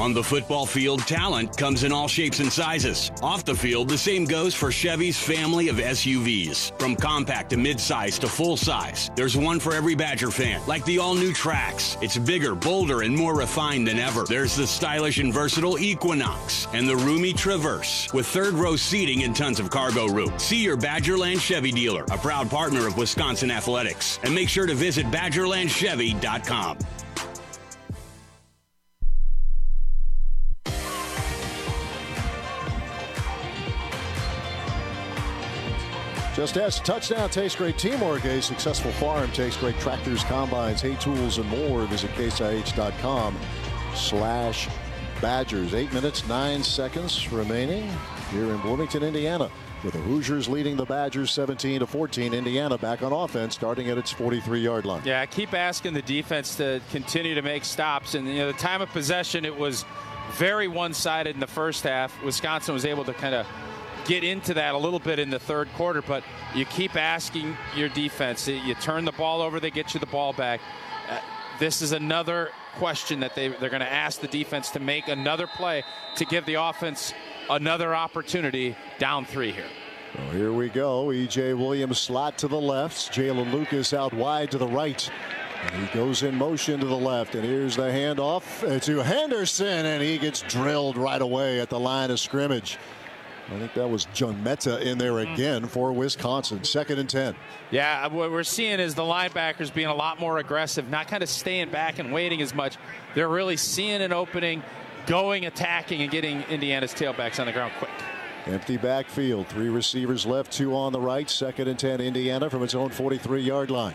On the football field, talent comes in all shapes and sizes. Off the field, the same goes for Chevy's family of SUVs. From compact to midsize to full size, there's one for every Badger fan, like the all-new Trax. It's bigger, bolder, and more refined than ever. There's the stylish and versatile Equinox and the roomy Traverse with third-row seating and tons of cargo room. See your Badgerland Chevy dealer, a proud partner of Wisconsin Athletics, and make sure to visit BadgerlandChevy.com. Just as touchdown takes great teamwork, a successful farm takes great tractors, combines, hay tools, and more. Visit caseih.com/Badgers. 8 minutes, 9 seconds remaining here in Bloomington, Indiana, with the Hoosiers leading the Badgers 17-14. Indiana back on offense, starting at its 43-yard line. Yeah, I keep asking the defense to continue to make stops. And, the time of possession, it was very one-sided in the first half. Wisconsin was able to kind of get into that a little bit in the third quarter, but you keep asking your defense. You turn the ball over, they get you the ball back. This is another question that they're going to ask the defense to make another play to give the offense another opportunity down 3 here. Well, here we go. E.J. Williams slot to the left. Jalen Lucas out wide to the right. And he goes in motion to the left. And here's the handoff to Henderson. And he gets drilled right away at the line of scrimmage. I think that was John Meta in there again for Wisconsin. 2nd and 10. Yeah, what we're seeing is the linebackers being a lot more aggressive, not kind of staying back and waiting as much. They're really seeing an opening, going, attacking, and getting Indiana's tailbacks on the ground quick. Empty backfield. 3 receivers left, 2 on the right. 2nd and 10, Indiana from its own 43-yard line.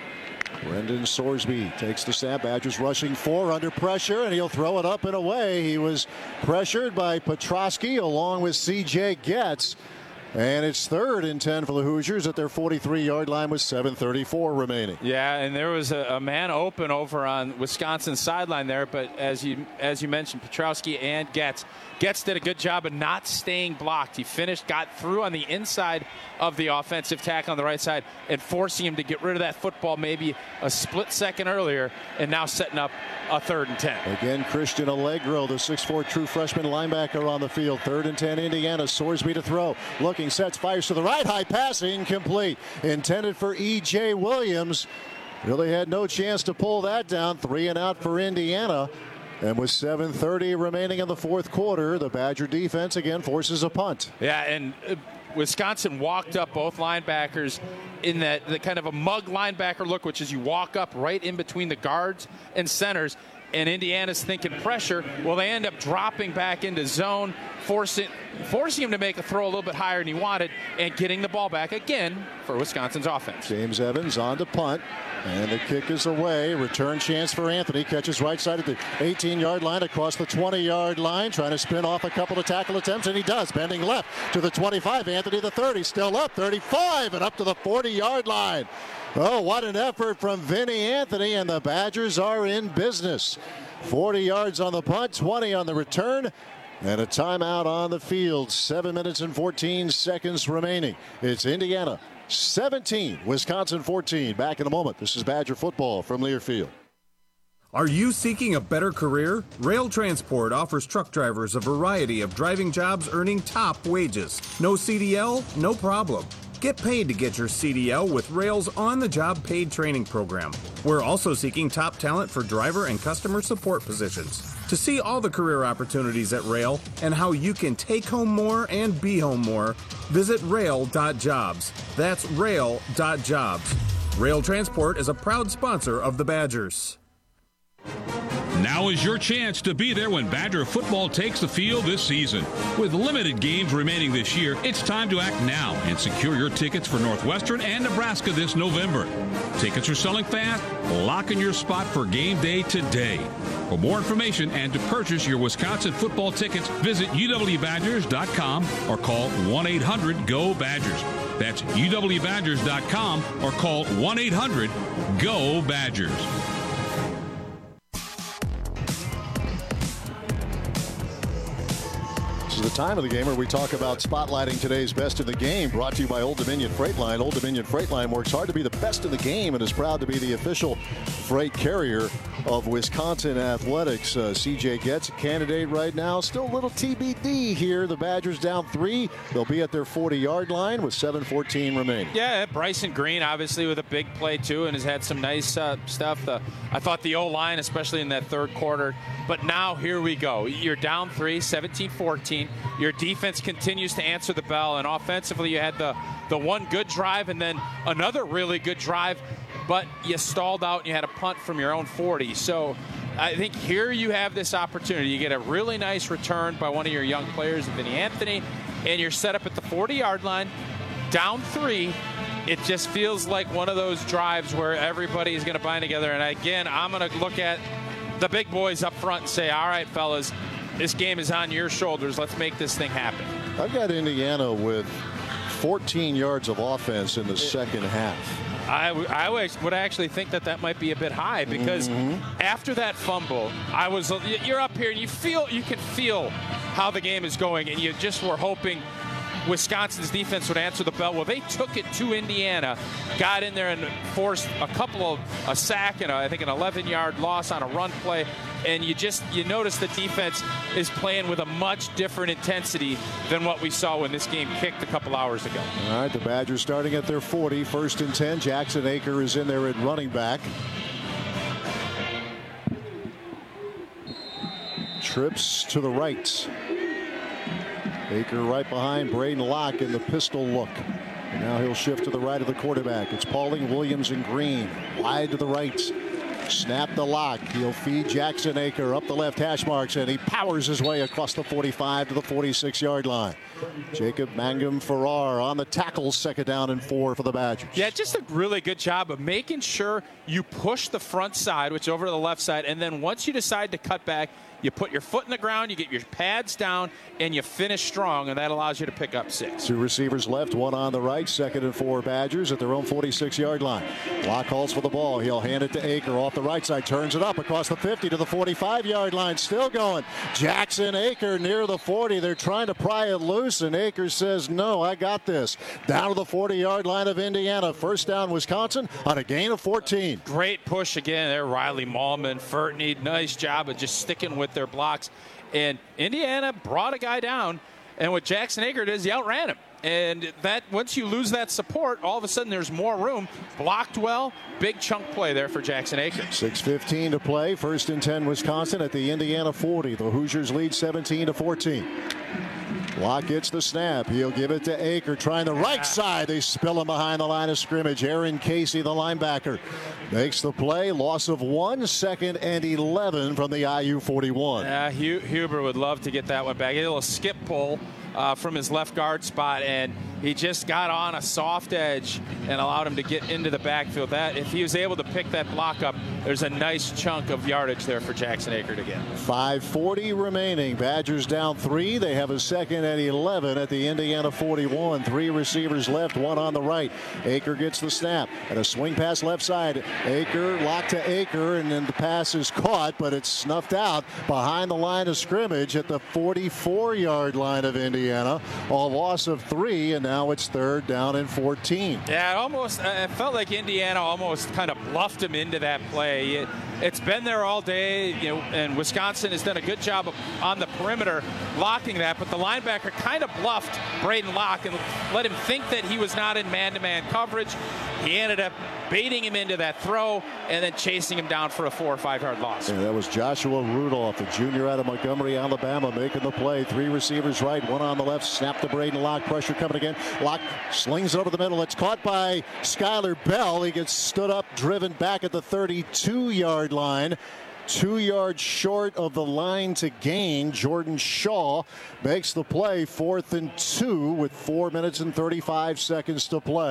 Brendan Sorsby takes the snap. Badgers rushing 4 under pressure, and he'll throw it up and away. He was pressured by Petrosky along with C.J. Getz. And it's 3rd and 10 for the Hoosiers at their 43-yard line with 7:34 remaining. Yeah, and there was a man open over on Wisconsin's sideline there, but as you mentioned, Petrosky and Getz did a good job of not staying blocked. He got through on the inside of the offensive tackle on the right side and forcing him to get rid of that football maybe a split second earlier, and now setting up a 3rd and 10. Again, Christian Allegro, the 6'4" true freshman linebacker on the field. 3rd and 10, Indiana. Sorsby to throw. Looking, sets, fires to the right. High pass, incomplete. Intended for E.J. Williams. Really had no chance to pull that down. 3 and out for Indiana. And with 7:30 remaining in the fourth quarter, the Badger defense again forces a punt. Yeah, and Wisconsin walked up both linebackers in the kind of a mug linebacker look, which is you walk up right in between the guards and centers, and Indiana's thinking pressure. Well, they end up dropping back into zone, forcing him to make a throw a little bit higher than he wanted, and getting the ball back again for Wisconsin's offense. James Evans on to punt, and the kick is away. Return chance for Anthony. Catches right side at the 18-yard line, across the 20-yard line, trying to spin off a couple of tackle attempts, and he does. Bending left to the 25. Anthony the 30, still up, 35, and up to the 40-yard line. Oh, what an effort from Vinny Anthony, and the Badgers are in business. 40 yards on the punt, 20 on the return, and a timeout on the field. 7 minutes and 14 seconds remaining. It's Indiana 17, Wisconsin 14. Back in a moment. This is Badger football from Learfield. Are you seeking a better career? Rail Transport offers truck drivers a variety of driving jobs earning top wages. No CDL? No problem. Get paid to get your CDL with Rail's on-the-job paid training program. We're also seeking top talent for driver and customer support positions. To see all the career opportunities at Rail and how you can take home more and be home more, visit rail.jobs. That's rail.jobs. Rail Transport is a proud sponsor of the Badgers. Now is your chance to be there when Badger football takes the field this season. With limited games remaining this year, it's time to act now and secure your tickets for Northwestern and Nebraska this November. Tickets are selling fast. Lock in your spot for game day today. For more information and to purchase your Wisconsin football tickets, visit uwbadgers.com or call 1-800-GO-BADGERS. That's uwbadgers.com or call 1-800-GO-BADGERS. This is the time of the game where we talk about spotlighting today's best in the game, brought to you by Old Dominion Freight Line. Old Dominion Freight Line works hard to be the best in the game and is proud to be the official freight carrier of Wisconsin Athletics. CJ Getz, a candidate right now. Still a little TBD here. The Badgers down 3. They'll be at their 40-yard line with 7:14 remaining. Yeah, Bryson Green obviously with a big play too, and has had some nice stuff. I thought the O-line, especially in that third quarter. But now here we go. You're down 3, 17-14. Your defense continues to answer the bell, and offensively you had the one good drive and then another really good drive, but you stalled out and you had a punt from your own 40. So I think here you have this opportunity. You get a really nice return by one of your young players, Vinny Anthony, and you're set up at the 40-yard line, down 3. It just feels like one of those drives where everybody is going to bind together. And again, I'm going to look at the big boys up front and say, all right, fellas, this game is on your shoulders. Let's make this thing happen. I've got Indiana with 14 yards of offense in the second half. I would actually think that might be a bit high because after that fumble, you're up here and you can feel how the game is going, and you just were hoping Wisconsin's defense would answer the bell. Well, they took it to Indiana, got in there and forced a sack and I think an 11-yard loss on a run play. And you notice the defense is playing with a much different intensity than what we saw when this game kicked a couple hours ago. All right, the Badgers starting at their 40, 1st and 10. Jackson Aker is in there at running back. Trips to the right. Aker right behind Braden Locke in the pistol look. And now he'll shift to the right of the quarterback. It's Pauling, Williams, and Green. Wide to the right. Snap the Locke. He'll feed Jackson Aker up the left hash marks, and he powers his way across the 45 to the 46-yard line. Jacob Mangum Farrar on the tackle, 2nd down and 4 for the Badgers. Yeah, just a really good job of making sure you push the front side, which is over to the left side, and then once you decide to cut back, you put your foot in the ground, you get your pads down, and you finish strong, and that allows you to pick up 6. 2 receivers left, 1 on the right, 2nd and 4 Badgers at their own 46-yard line. Locke calls for the ball. He'll hand it to Aker off the right side, turns it up across the 50 to the 45-yard line, still going. Jackson Aker near the 40. They're trying to pry it loose, and Aker says, no, I got this. Down to the 40-yard line of Indiana. 1st down, Wisconsin on a gain of 14. Great push again there, Riley Mahlman, Furtney, nice job of just sticking with their blocks. And Indiana brought a guy down, and what Jackson Aker did is he outran him. And that once you lose that support, all of a sudden there's more room. Blocked well, big chunk play there for Jackson Aker. 6:15 to play, 1st and 10 Wisconsin at the Indiana 40. The Hoosiers lead 17-14. Locke gets the snap. He'll give it to Aker, trying the right side. They spill him behind the line of scrimmage. Aaron Casey, the linebacker, makes the play. Loss of 1, 2nd and 11 from the IU 41. Huber would love to get that one back. A little skip pull from his left guard spot, and he just got on a soft edge and allowed him to get into the backfield. That if he was able to pick that block up, there's a nice chunk of yardage there for Jackson Aker to get. 5:40 remaining. Badgers down 3. They have a 2nd and 11 at the Indiana 41. 3 receivers left, 1 on the right. Aker gets the snap and a swing pass left side. Aker, Locke to Aker, and then the pass is caught, but it's snuffed out behind the line of scrimmage at the 44-yard line of Indiana. A loss of 3, and now it's 3rd down and 14. Yeah, it felt like Indiana almost kind of bluffed him into that play. It's been there all day, and Wisconsin has done a good job on the perimeter blocking that, but the linebacker kind of bluffed Braden Locke and let him think that he was not in man-to-man coverage. He ended up baiting him into that throw and then chasing him down for a 4 or 5 yard loss. Yeah, that was Joshua Rudolph, the junior out of Montgomery, Alabama, making the play. 3 receivers right, 1 on the left. Snap to Braden Locke. Pressure coming again. Locke slings it over the middle. It's caught by Skyler Bell. He gets stood up, driven back at the 32-yard line. 2 yards short of the line to gain. Jordan Shaw makes the play. 4th and 2 with 4 minutes and 35 seconds to play.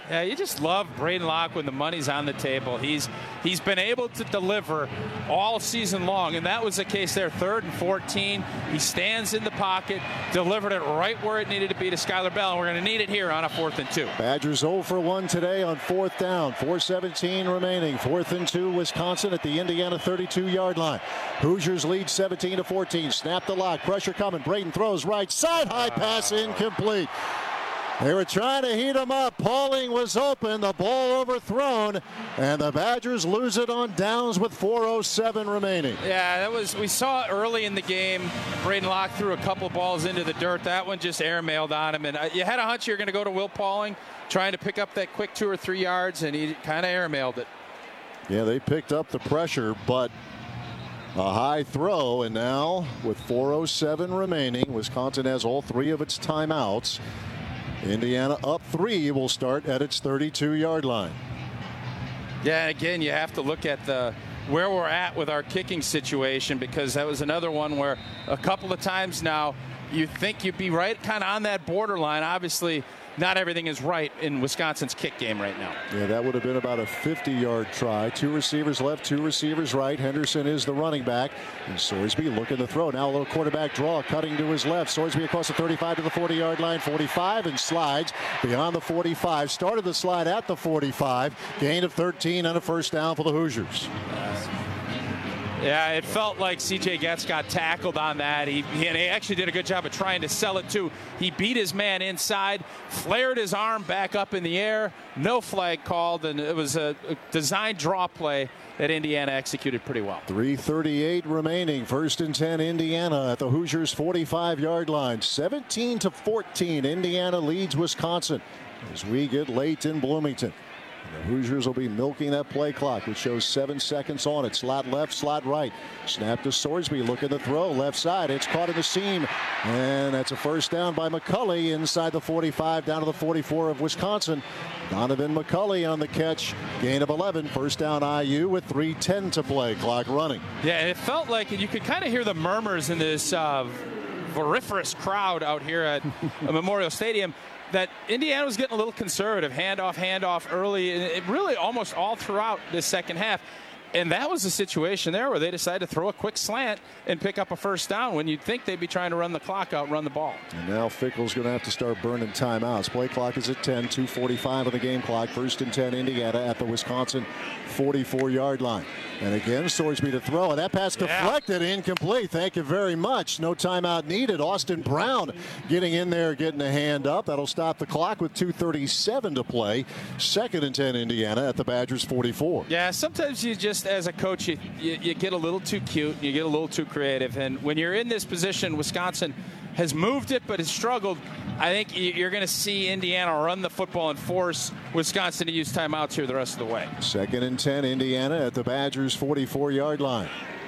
Yeah, you just love Braden Locke when the money's on the table. He's been able to deliver all season long, and that was the case there. 3rd and 14. He stands in the pocket, delivered it right where it needed to be to Skylar Bell, and we're going to need it here on a 4th and 2. Badgers 0 for 1 today on 4th down. 4:17 remaining. 4th and 2, Wisconsin at the Indiana 32-yard line. Hoosiers lead 17-14. Snap the lock. Pressure coming. Braden throws right side. High pass incomplete. They were trying to heat him up. Pauling was open. The ball overthrown. And the Badgers lose it on downs with 4:07 remaining. Yeah, we saw it early in the game. Braden Locke threw a couple balls into the dirt. That one just airmailed on him. And you had a hunch you were going to go to Will Pauling, trying to pick up that quick 2 or 3 yards, and he kind of airmailed it. Yeah, they picked up the pressure, but a high throw. And now with 4:07 remaining, Wisconsin has all 3 of its timeouts. Indiana up 3 will start at its 32-yard line. Yeah, again, you have to look at where we're at with our kicking situation, because that was another one where a couple of times now you think you'd be right kind of on that borderline. Obviously, not everything is right in Wisconsin's kick game right now. Yeah, that would have been about a 50-yard try. 2 receivers left, 2 receivers right. Henderson is the running back. And Sorsby looking to throw. Now a little quarterback draw, cutting to his left. Sorsby across the 35 to the 40-yard line. 45 and slides beyond the 45. Started the slide at the 45. Gain of 13 and a 1st down for the Hoosiers. Yeah, it felt like C.J. Getz got tackled on that. He actually did a good job of trying to sell it, too. He beat his man inside, flared his arm back up in the air. No flag called, and it was a design draw play that Indiana executed pretty well. 3:38 remaining. 1st and 10, Indiana at the Hoosiers' 45-yard line. 17-14, Indiana leads Wisconsin as we get late in Bloomington. The Hoosiers will be milking that play clock, which shows 7 seconds on it. Slot left, slot right. Snap to Sorsby, looking to throw. Left side, it's caught in the seam. And that's a 1st down by McCulley inside the 45, down to the 44 of Wisconsin. Donovan McCulley on the catch. Gain of 11. 1st down IU with 3:10 to play. Clock running. Yeah, it felt like you could kind of hear the murmurs in this vociferous crowd out here at Memorial Stadium, that Indiana was getting a little conservative, handoff early, and it really almost all throughout this second half. And that was the situation there where they decided to throw a quick slant and pick up a 1st down when you'd think they'd be trying to run the clock out, run the ball. And now Fickell's going to have to start burning timeouts. Play clock is at 10, 2:45 on the game clock. 1st and 10, Indiana at the Wisconsin 44-yard line. And again, Sorsby to throw, and that pass deflected, incomplete. Thank you very much. No timeout needed. Austin Brown getting in there, getting a hand up. That'll stop the clock with 2:37 to play. 2nd and 10, Indiana at the Badgers 44. Yeah, sometimes you just, as a coach, you get a little too cute, you get a little too creative. And when you're in this position, Wisconsin has moved it but has struggled. I think you're going to see Indiana run the football and force Wisconsin to use timeouts here the rest of the way. 2nd and 10, Indiana at the Badgers 44-yard line.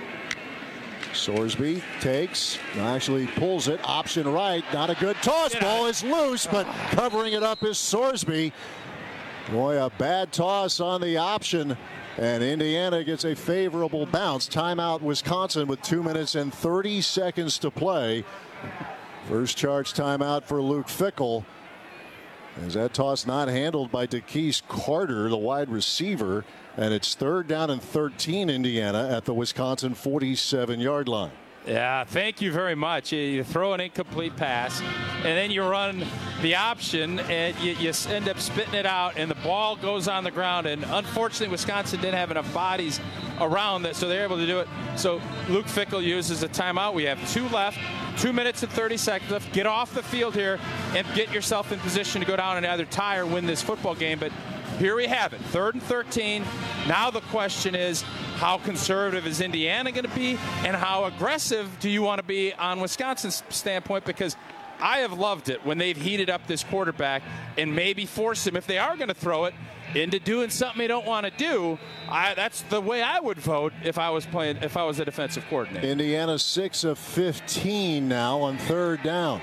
Sorsby takes, actually pulls it, option right, not a good toss. Ball is loose, but covering it up is Sorsby. Boy, a bad toss on the option, and Indiana gets a favorable bounce. Timeout Wisconsin with 2 minutes and 30 seconds to play. First charge timeout for Luke Fickell. As that toss not handled by DeKeese Carter, the wide receiver. And it's 3rd down and 13, Indiana at the Wisconsin 47-yard line. Yeah, thank you very much. You throw an incomplete pass, and then you run the option, and you end up spitting it out, and the ball goes on the ground. And unfortunately, Wisconsin didn't have enough bodies around that, so they're able to do it. So Luke Fickell uses a timeout. We have 2 left, 2 minutes and 30 seconds left. Get off the field here and get yourself in position to go down and either tie or win this football game. But here we have it, 3rd and 13. Now the question is, how conservative is Indiana going to be, and how aggressive do you want to be on Wisconsin's standpoint? Because I have loved it when they've heated up this quarterback and maybe force him, if they are going to throw it, into doing something they don't want to do. That's the way I would vote if I was a defensive coordinator. Indiana 6 of 15 now on 3rd down.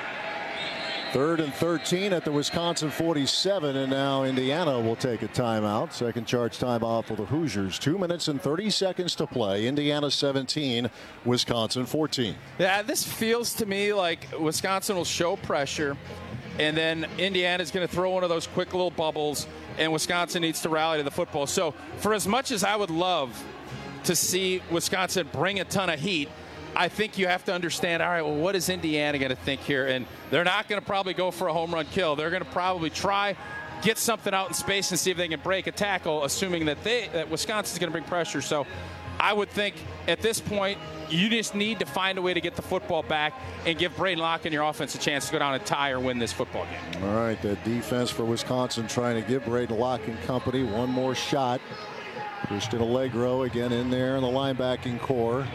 3rd and 13 at the Wisconsin 47, and now Indiana will take a timeout. Second charge timeout for the Hoosiers. 2 minutes and 30 seconds to play. Indiana 17, Wisconsin 14. Yeah, this feels to me like Wisconsin will show pressure, and then Indiana's going to throw one of those quick little bubbles, and Wisconsin needs to rally to the football. So for as much as I would love to see Wisconsin bring a ton of heat, I think you have to understand, all right, well, what is Indiana going to think here? And they're not going to probably go for a home run kill. They're going to probably try, get something out in space and see if they can break a tackle, assuming that Wisconsin's going to bring pressure. So I would think at this point, you just need to find a way to get the football back and give Braden Locke and your offense a chance to go down and tie or win this football game. All right, the defense for Wisconsin trying to give Braden Locke and company one more shot. Christian Allegro again in there in the linebacking core.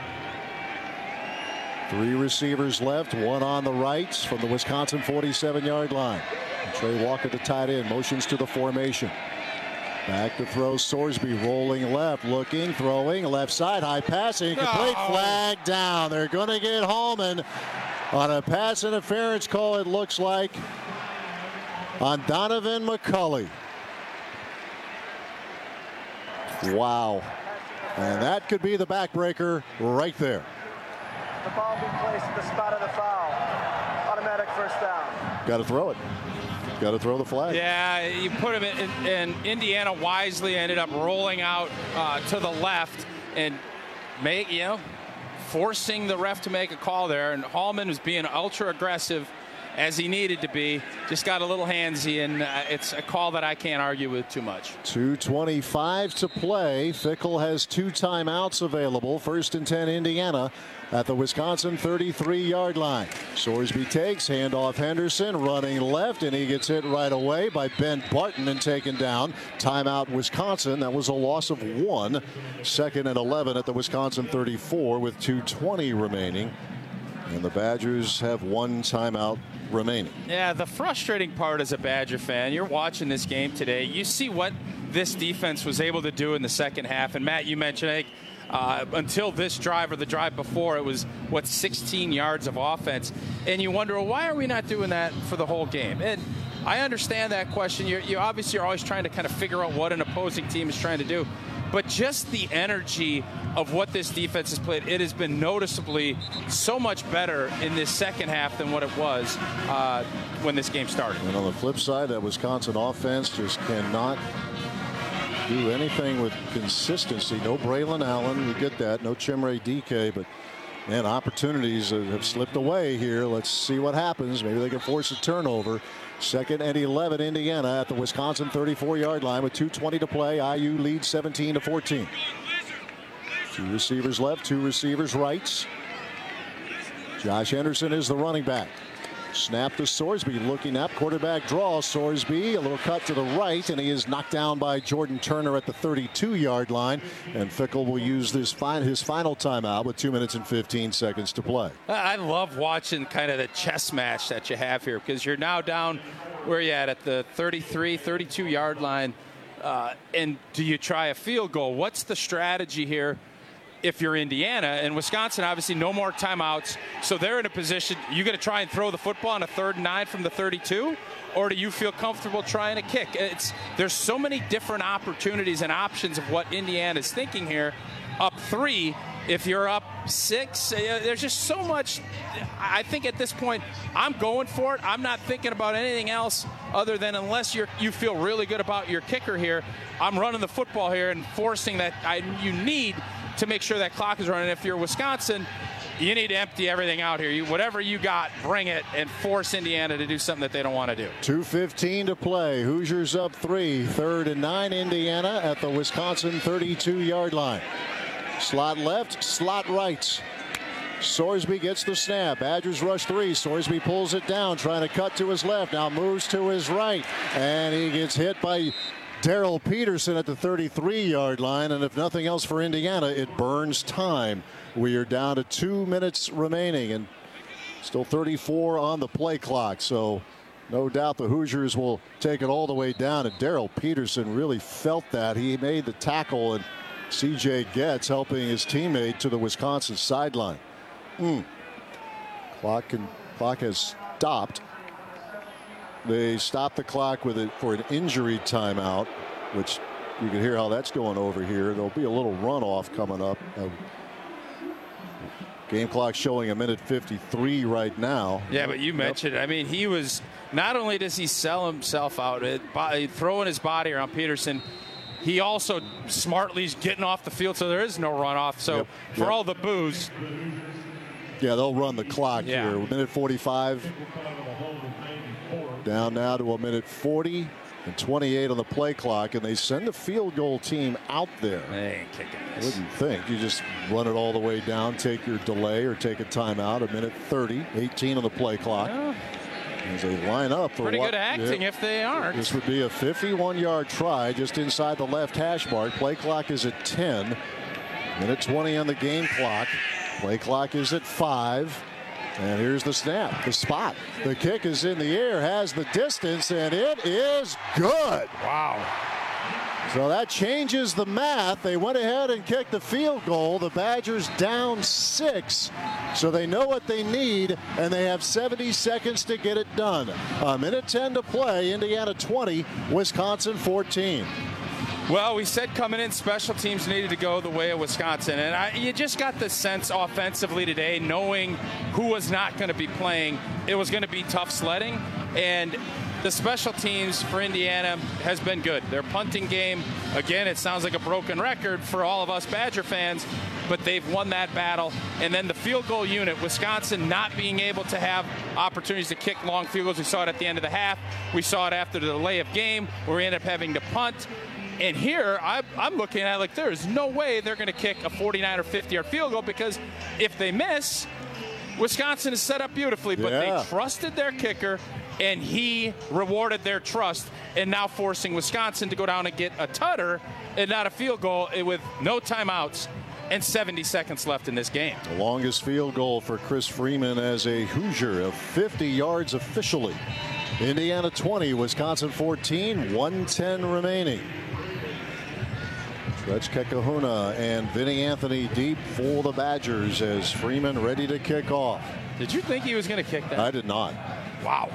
3 receivers left, one on the right from the Wisconsin 47-yard line. Trey Walker, the tight end, motions to the formation. Back to throw. Sorsby rolling left, looking, throwing, left side, high passing, complete, flag down. They're going to get Hallman on a pass interference call, it looks like, on Donovan McCulley. Wow. And that could be the backbreaker right there. The ball being placed at the spot of the foul. Automatic first down. Got to throw it. Got to throw the flag. Yeah, you put him in, and Indiana wisely ended up rolling out to the left and forcing the ref to make a call there. And Hallman was being ultra aggressive as he needed to be. Just got a little handsy, and it's a call that I can't argue with too much. 2:25 to play. Fickell has 2 timeouts available. 1st and 10 Indiana at the Wisconsin 33-yard line. Sorsby takes, handoff Henderson, running left, and he gets hit right away by Ben Barton and taken down. Timeout Wisconsin. That was a loss of 1. 2nd and 11 at the Wisconsin 34 with 2:20 remaining. And the Badgers have 1 timeout remaining. Yeah, the frustrating part as a Badger fan, you're watching this game today, you see what this defense was able to do in the second half. And Matt, you mentioned until this drive or the drive before, it was 16 yards of offense, and you wonder, well, why are we not doing that for the whole game? And I understand that question. You obviously are always trying to kind of figure out what an opposing team is trying to do, but just the energy of what this defense has played, it has been noticeably so much better in this second half than what it was when this game started. And on the flip side, that Wisconsin offense just cannot do anything with consistency. No Braylon Allen, we get that. No Chimere Dike, but man, opportunities have slipped away here. Let's see what happens. Maybe they can force a turnover. 2nd and 11 Indiana at the Wisconsin 34-yard line with 2:20 to play. IU leads 17-14. 2 receivers left, 2 receivers right. Josh Henderson is the running back. Snap to Sorsby, looking up, quarterback draw. Sorsby, a little cut to the right, and he is knocked down by Jordan Turner at the 32-yard line. And Fickell will use his final timeout with 2 minutes and 15 seconds to play. I love watching kind of the chess match that you have here, because you're now down, where you at the 33, 32-yard line. And do you try a field goal? What's the strategy here? If you're Indiana, and Wisconsin, obviously no more timeouts, so they're in a position, you going to try and throw the football on a 3rd and 9 from the 32, or do you feel comfortable trying to kick? There's so many different opportunities and options of what Indiana is thinking here. Up 3, if you're up 6, there's just so much. I think at this point, I'm going for it. I'm not thinking about anything else other than, unless you feel really good about your kicker here, I'm running the football here and forcing that. You need to make sure that clock is running. If you're Wisconsin, you need to empty everything out here. Whatever you got, bring it and force Indiana to do something that they don't want to do. 2:15 to play. Hoosiers up 3. 3rd and 9 Indiana at the Wisconsin 32-yard line. Slot left, slot right. Sorsby gets the snap. Badgers rush 3. Sorsby pulls it down, trying to cut to his left. Now moves to his right, and he gets hit by Darrell Peterson at the 33-yard line. And if nothing else for Indiana, it burns time. We are down to 2 minutes remaining and still 34 on the play clock. So no doubt the Hoosiers will take it all the way down. And Darrell Peterson really felt that. He made the tackle, and C.J. Getz helping his teammate to the Wisconsin sideline. Clock has stopped. They stopped the clock with it for an injury timeout, which you can hear how that's going over here. There'll be a little runoff coming up. Game clock showing 1:53 right now. Yeah, but you mentioned, I mean, he was, not only does he sell himself out, throwing his body around Peterson, he also smartly is getting off the field, so there is no runoff. So for all the boos. Yeah, they'll run the clock here. 1:45. Down now to 1:40 and 28 on the play clock, and they send the field goal team out there. They ain't kicking I this. wouldn't think. You just run it all the way down, take your delay or take a timeout. 1:30, 18 on the play clock. Yeah. As they line up for Pretty good acting if they aren't. This would be a 51-yard try just inside the left hash mark. Play clock is at 10. 1:20 on the game clock. Play clock is at 5. And here's the snap, the spot. The kick is in the air, has the distance, and it is good. Wow. So that changes the math. They went ahead and kicked the field goal. The Badgers down 6. So they know what they need, and they have 70 seconds to get it done. 1:10 to play. Indiana 20, Wisconsin 14. Well, we said coming in, special teams needed to go the way of Wisconsin. And you just got the sense offensively today, knowing who was not going to be playing, it was going to be tough sledding. And the special teams for Indiana has been good. Their punting game, again, it sounds like a broken record for all of us Badger fans, but they've won that battle. And then the field goal unit, Wisconsin not being able to have opportunities to kick long field goals. We saw it at the end of the half. We saw it after the delay of game where we ended up having to punt. And here, I'm looking at it like there is no way they're going to kick a 49 or 50-yard field goal, because if they miss, Wisconsin is set up beautifully. But they trusted their kicker, and he rewarded their trust, and now forcing Wisconsin to go down and get a tutter and not a field goal with no timeouts and 70 seconds left in this game. The longest field goal for Chris Freeman as a Hoosier of 50 yards officially. Indiana 20, Wisconsin 14, 1:10 remaining. Stretch Kekahuna and Vinny Anthony deep for the Badgers as Freeman ready to kick off. Did you think he was going to kick that? I did not. Wow.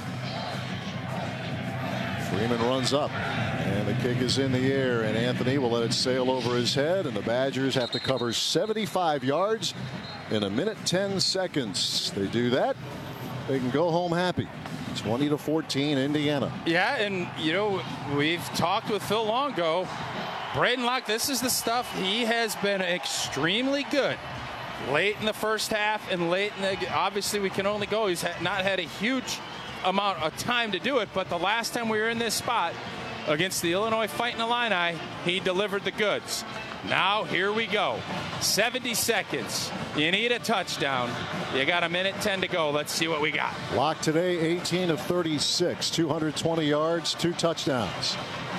Freeman runs up, and the kick is in the air, and Anthony will let it sail over his head, and the Badgers have to cover 75 yards in 1:10 seconds. They do that, they can go home happy. 20-14 Indiana. Yeah, and you know, we've talked with Phil Longo. Braden Locke, this is the stuff. He has been extremely good late in the first half and late in the, obviously we can only go. He's not had a huge amount of time to do it, but the last time we were in this spot against the Illinois Fighting Illini, he delivered the goods. Now here we go. 70 seconds. You need a touchdown. You got 1:10 to go. Let's see what we got. Locke today 18 of 36, 220 yards, 2 touchdowns.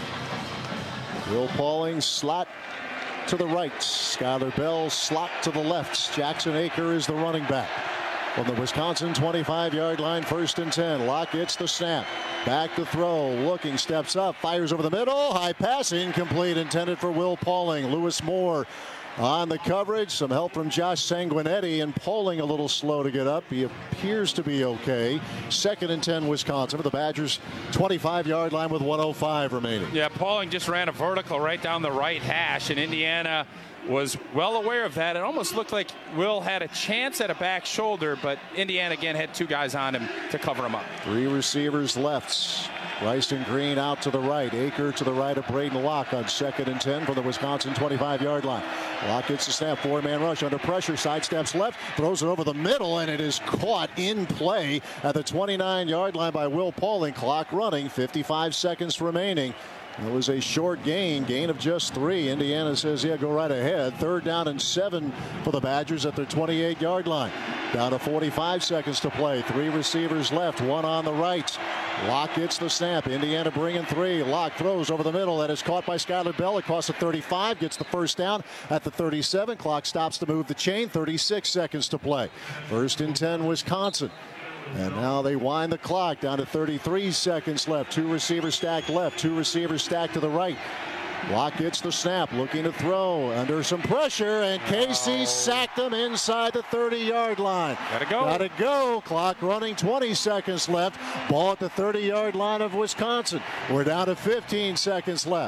Will Pauling slot to the right. Skylar Bell slot to the left. Jackson Aker is the running back. From the Wisconsin 25-yard line, 1st and 10. Locke gets the snap. Back to throw. Looking, steps up, fires over the middle. High pass, incomplete, intended for Will Pauling. Lewis Moore on the coverage. Some help from Josh Sanguinetti, and Pauling a little slow to get up. He appears to be okay. 2nd and 10 Wisconsin for the Badgers 25-yard line with 1:05 remaining. Yeah, Pauling just ran a vertical right down the right hash, and Indiana was well aware of that. It almost looked like Will had a chance at a back shoulder, but Indiana again had 2 guys on him to cover him up. 3 receivers left. Bryson Green out to the right. Aker to the right of Braden Locke on 2nd and 10 for the Wisconsin 25-yard line. Locke gets the snap, 4-man rush under pressure, sidesteps left, throws it over the middle, and it is caught in play at the 29-yard line by Will Pauling. Clock running, 55 seconds remaining. It was a short gain of just 3. Indiana says, yeah, go right ahead. 3rd down and 7 for the Badgers at their 28-yard line. Down to 45 seconds to play. 3 receivers left, 1 on the right. Locke gets the snap. Indiana bringing 3. Locke throws over the middle. That is caught by Skylar Bell across the 35. Gets the 1st down at the 37. Clock stops to move the chain. 36 seconds to play. 1st and 10 Wisconsin. And now they wind the clock down to 33 seconds left. 2 receivers stacked left, 2 receivers stacked to the right. Locke gets the snap, looking to throw under some pressure, and Casey sacked him inside the 30-yard line. Gotta go. Clock running, 20 seconds left. Ball at the 30-yard line of Wisconsin. We're down to 15 seconds left.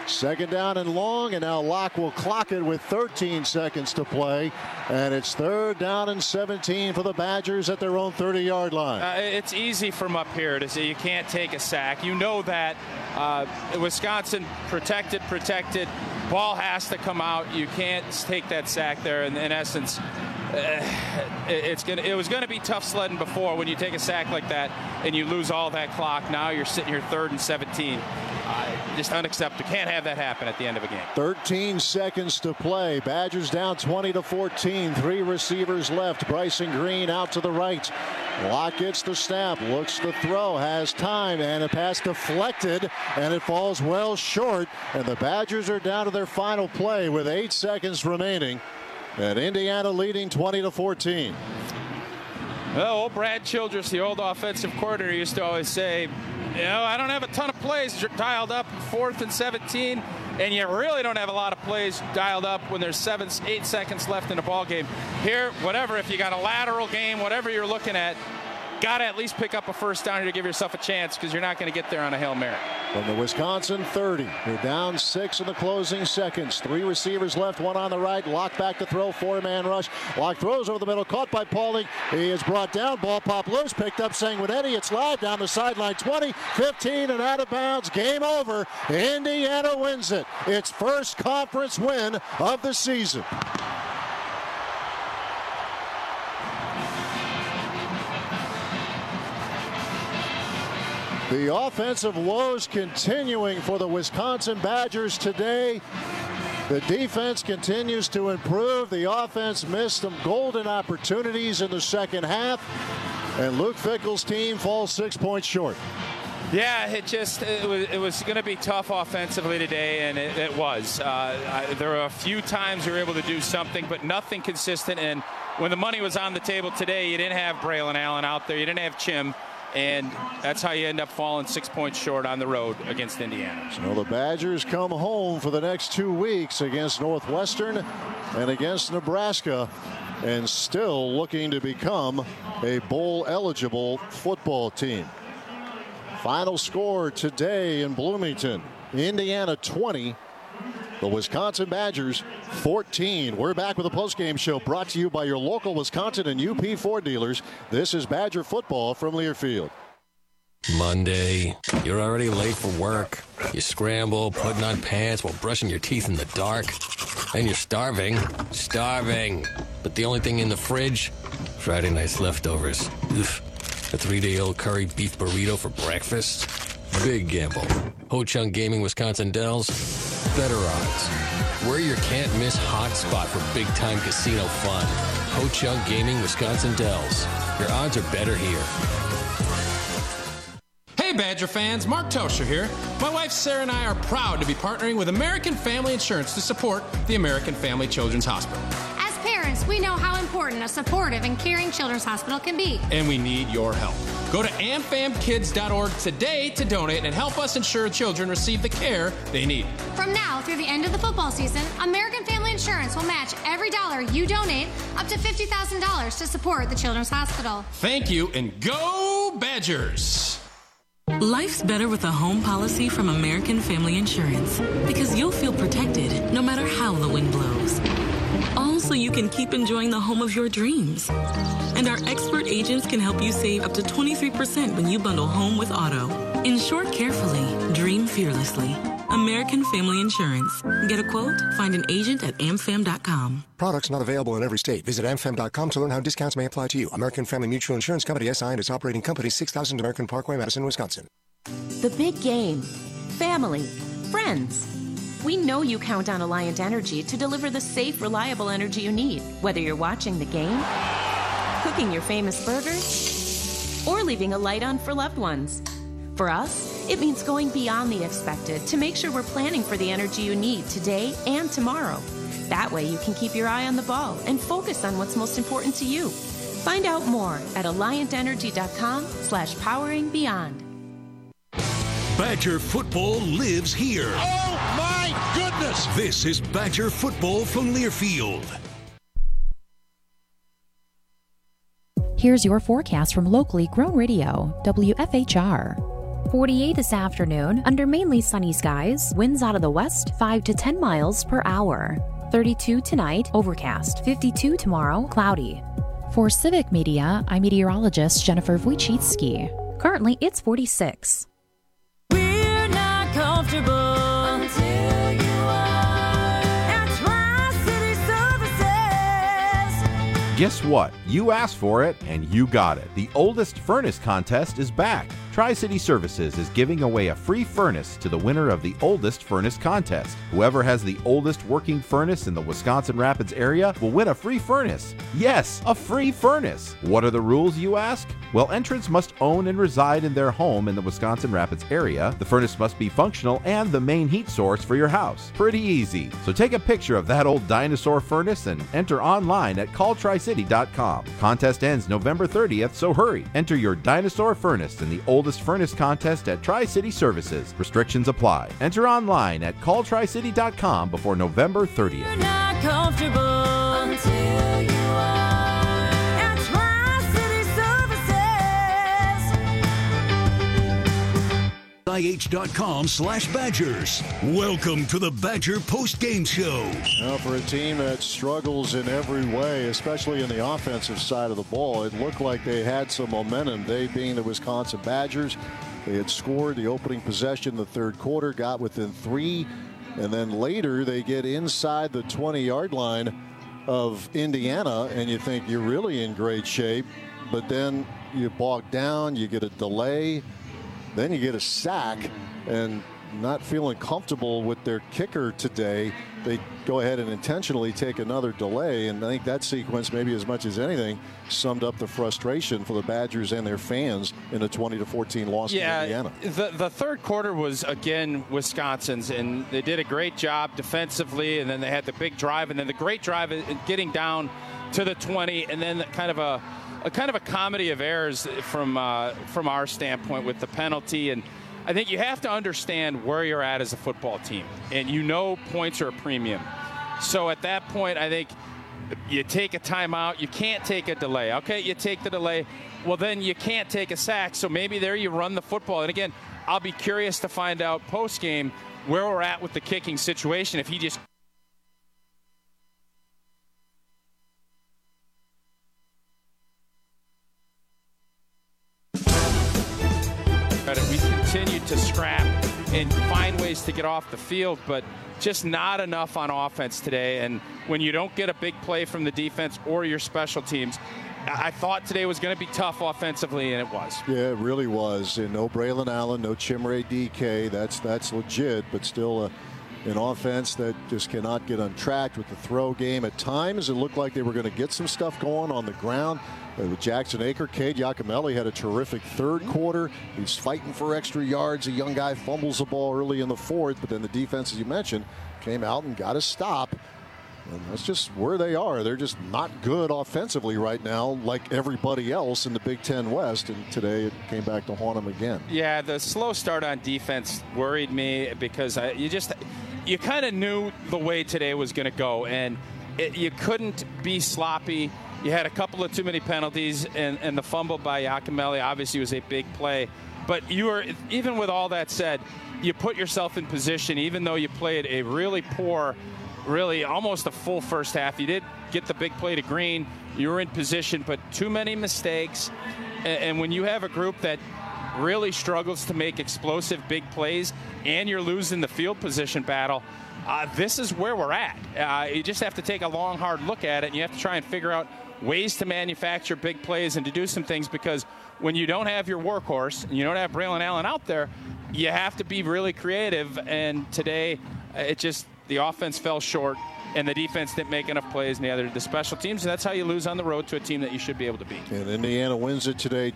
Second down and long, and now Locke will clock it with 13 seconds to play. And it's third down and 17 for the Badgers at their own 30-yard line. It's easy from up here to say you can't take a sack. You know that Wisconsin protected. Ball has to come out. You can't take that sack there. In essence, it was going to be tough sledding before when you take a sack like that and you lose all that clock. Now you're sitting here third and 17. Just unacceptable. Can't have that happen at the end of a game. 13 seconds to play. Badgers down 20-14. 3 receivers left. Bryson Green out to the right. Locke gets the snap, looks to throw, has time, and a pass deflected, and it falls well short. And the Badgers are down to their final play with 8 seconds remaining. And Indiana leading 20-14. Well, old Brad Childress, the old offensive coordinator, used to always say, I don't have a ton of plays dialed up 4th and 17, and you really don't have a lot of plays dialed up when there's 8 seconds left in a ball game. Here, whatever, if you got a lateral game, whatever you're looking at, got to at least pick up a first down here to give yourself a chance, because you're not going to get there on a Hail Mary. From the Wisconsin 30, they're down 6 in the closing seconds. 3 receivers left, 1 on the right. Locke back to throw, 4-man rush. Locke throws over the middle, caught by Pauling. He is brought down, ball popped loose, picked up Sanguinetti. It's live down the sideline, 20, 15, and out of bounds. Game over. Indiana wins it. Its first conference win of the season. The offensive woes continuing for the Wisconsin Badgers today. The defense continues to improve. The offense missed some golden opportunities in the second half. And Luke Fickell's team falls 6 points short. Yeah, it was going to be tough offensively today, and it was. There were a few times we were able to do something, but nothing consistent. And when the money was on the table today, you didn't have Braylon Allen out there. You didn't have Chim. And that's how you end up falling 6 points short on the road against Indiana. So the Badgers come home for the next 2 weeks against Northwestern and against Nebraska, and still looking to become a bowl-eligible football team. Final score today in Bloomington, Indiana 20. The Wisconsin Badgers 14. We're back with a postgame show brought to you by your local Wisconsin and UP Ford dealers. This is Badger football from Learfield. Monday, you're already late for work. You scramble, putting on pants while brushing your teeth in the dark. And you're starving. But the only thing in the fridge, Friday night's leftovers. Oof. A 3-day-old curry beef burrito for breakfast. Big gamble. Ho-Chunk Gaming Wisconsin Dells. Better odds. We're your can't-miss hot spot for big-time casino fun. Ho-Chunk Gaming Wisconsin Dells. Your odds are better here. Hey Badger fans, Mark Toscher here. My wife Sarah and I are proud to be partnering with American Family Insurance to support the American Family Children's Hospital. As parents, we know how important a supportive and caring children's hospital can be. And we need your help. Go to amfamkids.org today to donate and help us ensure children receive the care they need. From now through the end of the football season, American Family Insurance will match every dollar you donate up to $50,000 to support the Children's Hospital. Thank you, and go Badgers! Life's better with a home policy from American Family Insurance, because you'll feel protected no matter how the wind blows. All so you can keep enjoying the home of your dreams. And our expert agents can help you save up to 23% when you bundle home with auto. Insure carefully, dream fearlessly. American Family Insurance. Get a quote? Find an agent at amfam.com. Products not available in every state. Visit amfam.com to learn how discounts may apply to you. American Family Mutual Insurance Company, SI, and its operating company, 6000 American Parkway, Madison, Wisconsin. The big game. Family. Friends. We know you count on Alliant Energy to deliver the safe, reliable energy you need, whether you're watching the game, cooking your famous burgers, or leaving a light on for loved ones. For us, it means going beyond the expected to make sure we're planning for the energy you need today and tomorrow. That way you can keep your eye on the ball and focus on what's most important to you. Find out more at alliantenergy.com/poweringbeyond. Badger football lives here. Oh my goodness! This is Badger football from Learfield. Here's your forecast from locally grown radio, WFHR. 48 this afternoon, under mainly sunny skies, winds out of the west 5 to 10 miles per hour. 32 tonight, overcast. 52 tomorrow, cloudy. For Civic Media, I'm meteorologist Jennifer Wojcicki. Currently, it's 46. We're not comfortable until you are at Tri-City Services. Guess what? You asked for it, and you got it. The oldest furnace contest is back. Tri-City Services is giving away a free furnace to the winner of the oldest furnace contest. Whoever has the oldest working furnace in the Wisconsin Rapids area will win a free furnace. Yes, a free furnace. What are the rules, you ask? Well, entrants must own and reside in their home in the Wisconsin Rapids area. The furnace must be functional and the main heat source for your house. Pretty easy. So take a picture of that old dinosaur furnace and enter online at calltricity.com. Contest ends November 30th, so hurry. Enter your dinosaur furnace in the oldest furnace contest at Tri-City Services. Restrictions apply. Enter online at calltricity.com before November 30th. You're not comfortable until you are at Tri-City Services. IH.com/Badgers. Welcome to the Badger Post-Game Show. Now, for a team that struggles in every way, especially in the offensive side of the ball, it looked like they had some momentum. They being the Wisconsin Badgers, they had scored the opening possession in the third quarter, got within 3, and then later they get inside the 20-yard line of Indiana, and you think you're really in great shape, but then you bog down, you get a delay, then you get a sack, and not feeling comfortable with their kicker today, they go ahead and intentionally take another delay. And I think that sequence, maybe as much as anything, summed up the frustration for the Badgers and their fans in a 20-14 loss to Indiana. The third quarter was, again, Wisconsin's, and they did a great job defensively, and then they had the big drive, and then the great drive getting down to the 20, and then kind of a comedy of errors from our standpoint with the penalty. And I think you have to understand where you're at as a football team, and points are a premium. So at that point, I think you take a timeout. You can't take a delay. Okay, you take the delay. Well, then you can't take a sack. So maybe there you run the football. And again, I'll be curious to find out post-game where we're at with the kicking situation. If he just we continue to scrap and find ways to get off the field, but just not enough on offense today. And when you don't get a big play from the defense or your special teams, I thought today was going to be tough offensively, and it was. Yeah, it really was. And no Braylon Allen, no Chimere DK. That's legit, but still an offense that just cannot get untracked with the throw game. At times, it looked like they were going to get some stuff going on the ground. With Jackson Aker, Cade Giacomelli had a terrific third quarter. He's fighting for extra yards. A young guy fumbles the ball early in the fourth, but then the defense, as you mentioned, came out and got a stop. And that's just where they are. They're just not good offensively right now, like everybody else in the Big Ten West. And today it came back to haunt them again. Yeah, the slow start on defense worried me because you kind of knew the way today was going to go, and you couldn't be sloppy. You had a couple of too many penalties, and the fumble by Giacomelli obviously was a big play. But you were, even with all that said, you put yourself in position, even though you played a really poor, really almost a full first half. You did get the big play to Green. You were in position, but too many mistakes. And when you have a group that really struggles to make explosive big plays and you're losing the field position battle, this is where we're at. You just have to take a long, hard look at it, and you have to try and figure out ways to manufacture big plays and to do some things, because when you don't have your workhorse and you don't have Braylon Allen out there, you have to be really creative. And today, the offense fell short, and the defense didn't make enough plays, and neither did the special teams. And that's how you lose on the road to a team that you should be able to beat. And Indiana wins it today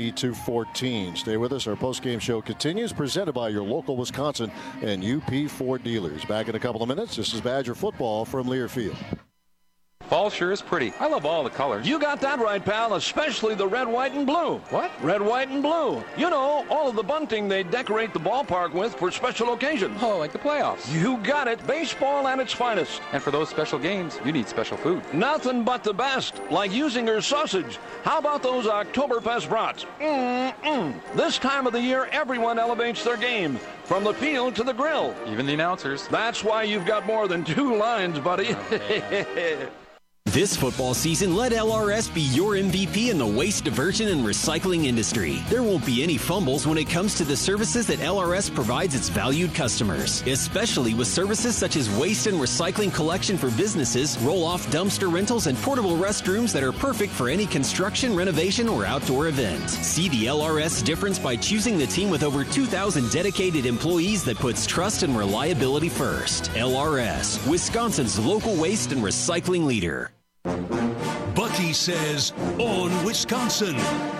20-14. Stay with us. Our post-game show continues, presented by your local Wisconsin and UP Ford dealers. Back in a couple of minutes. This is Badger football from Learfield. Fall sure is pretty. I love all the colors. You got that right, pal, especially the red, white, and blue. What? Red, white, and blue. You know, all of the bunting they decorate the ballpark with for special occasions. Oh, like the playoffs. You got it. Baseball at its finest. And for those special games, you need special food. Nothing but the best, like Usinger's sausage. How about those Oktoberfest brats? This time of the year, everyone elevates their game, from the field to the grill. Even the announcers. That's why you've got more than 2 lines, buddy. This football season, let LRS be your MVP in the waste diversion and recycling industry. There won't be any fumbles when it comes to the services that LRS provides its valued customers, especially with services such as waste and recycling collection for businesses, roll-off dumpster rentals, and portable restrooms that are perfect for any construction, renovation, or outdoor event. See the LRS difference by choosing the team with over 2,000 dedicated employees that puts trust and reliability first. LRS, Wisconsin's local waste and recycling leader. Bucky says, on Wisconsin.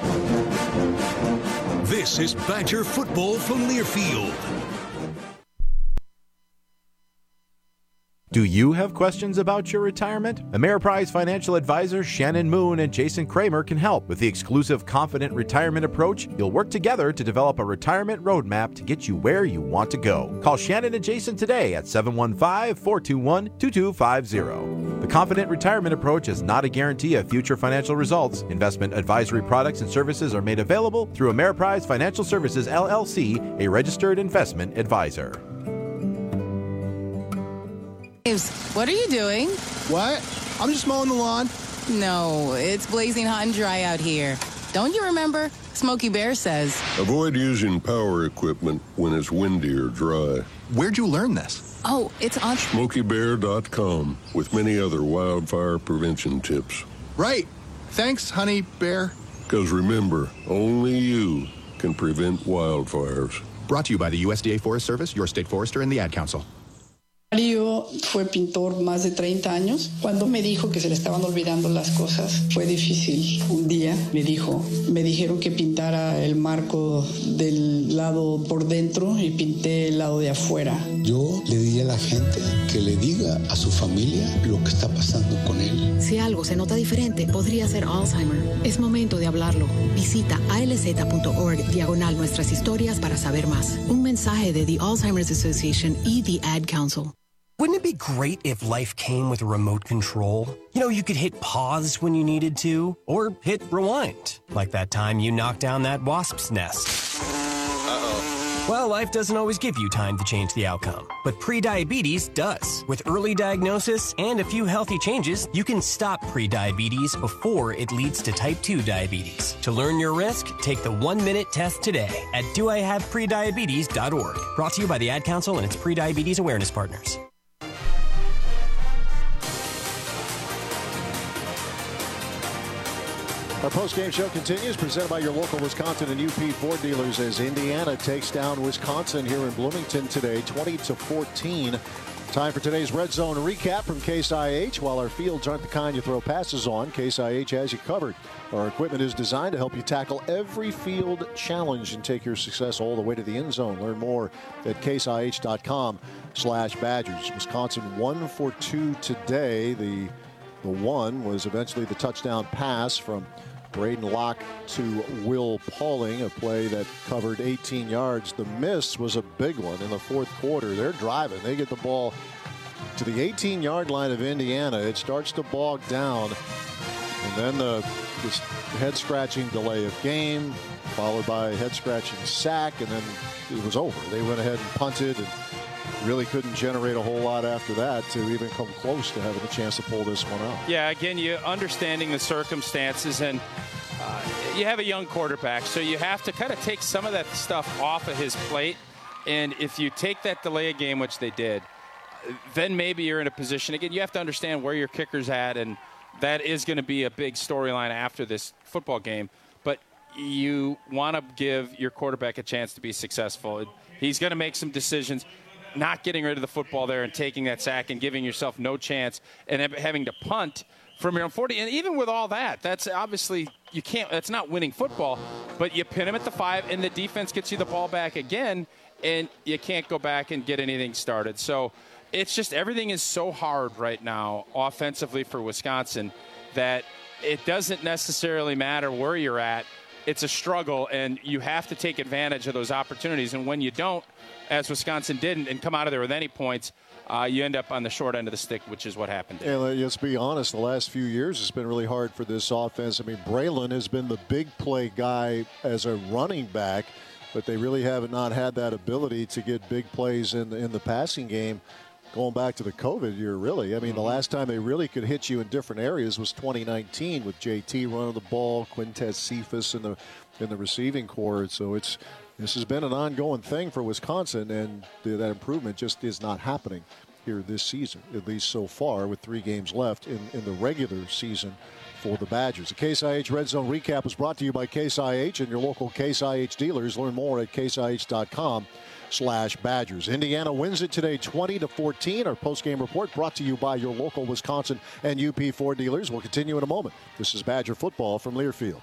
This is Badger football from Learfield. Do you have questions about your retirement? Ameriprise financial advisors Shannon Moon and Jason Kramer can help. With the exclusive Confident Retirement approach, you'll work together to develop a retirement roadmap to get you where you want to go. Call Shannon and Jason today at 715-421-2250. The Confident Retirement approach is not a guarantee of future financial results. Investment advisory products and services are made available through Ameriprise Financial Services, LLC, a registered investment advisor. What are you doing? What? I'm just mowing the lawn. No, it's blazing hot and dry out here. Don't you remember? Smokey Bear says. Avoid using power equipment when it's windy or dry. Where'd you learn this? Oh, it's on SmokeyBear.com with many other wildfire prevention tips. Right. Thanks, Honey Bear. Because remember, only you can prevent wildfires. Brought to you by the USDA Forest Service, your state forester, and the Ad Council. Mario fue pintor más de 30 años. Cuando me dijo que se le estaban olvidando las cosas, fue difícil. Un día me dijeron que pintara el marco del lado por dentro y pinté el lado de afuera. Yo le diría a la gente que le diga a su familia lo que está pasando con él. Si algo se nota diferente, podría ser Alzheimer. Es momento de hablarlo. Visita alz.org/nuestras historias para saber más. Un mensaje de The Alzheimer's Association y The Ad Council. Wouldn't it be great if life came with a remote control? You know, you could hit pause when you needed to, or hit rewind, like that time you knocked down that wasp's nest. Uh-oh. Well, life doesn't always give you time to change the outcome, but prediabetes does. With early diagnosis and a few healthy changes, you can stop prediabetes before it leads to type 2 diabetes. To learn your risk, take the 1-minute test today at doihaveprediabetes.org. Brought to you by the Ad Council and its prediabetes awareness partners. Our post-game show continues, presented by your local Wisconsin and UP Ford dealers as Indiana takes down Wisconsin here in Bloomington today, 20-14. Time for today's Red Zone recap from Case IH. While our fields aren't the kind you throw passes on, Case IH has you covered. Our equipment is designed to help you tackle every field challenge and take your success all the way to the end zone. Learn more at caseih.com/Badgers. Wisconsin 1 for 2 today. The one was eventually the touchdown pass from Braden Locke to Will Pauling, a play that covered 18 yards. The miss was a big one in the fourth quarter. They're driving. They get the ball to the 18-yard line of Indiana. It starts to bog down. And then this head-scratching delay of game, followed by a head-scratching sack, and then it was over. They went ahead and punted and really couldn't generate a whole lot after that to even come close to having a chance to pull this one out. Yeah, again, you understanding the circumstances, and you have a young quarterback, so you have to kind of take some of that stuff off of his plate. And if you take that delay of game, which they did, then maybe you're in a position. Again, you have to understand where your kicker's at, and that is going to be a big storyline after this football game. But you want to give your quarterback a chance to be successful. He's going to make some decisions. Not getting rid of the football there and taking that sack and giving yourself no chance and having to punt from your own 40. And even with all that, that's obviously you can't. That's not winning football. But you pin him at the 5, and the defense gets you the ball back again, and you can't go back and get anything started. So it's just everything is so hard right now offensively for Wisconsin that it doesn't necessarily matter where you're at. It's a struggle, and you have to take advantage of those opportunities. And when you don't, as Wisconsin didn't, and come out of there with any points, you end up on the short end of the stick, which is what happened. And let's be honest, the last few years it's been really hard for this offense. I mean, Braylon has been the big play guy as a running back, but they really have not had that ability to get big plays in the passing game. Going back to the COVID year, really. I mean, the last time they really could hit you in different areas was 2019 with JT running the ball, Quintez Cephas in the receiving corps. So this has been an ongoing thing for Wisconsin, and that improvement just is not happening here this season, at least so far, with 3 games left in the regular season for the Badgers. The Case IH Red Zone Recap was brought to you by Case IH and your local Case IH dealers. Learn more at caseih.com/Badgers. Indiana wins it today 20-14. Our postgame report brought to you by your local Wisconsin and UP Ford dealers. We'll continue in a moment. This is Badger football from Learfield.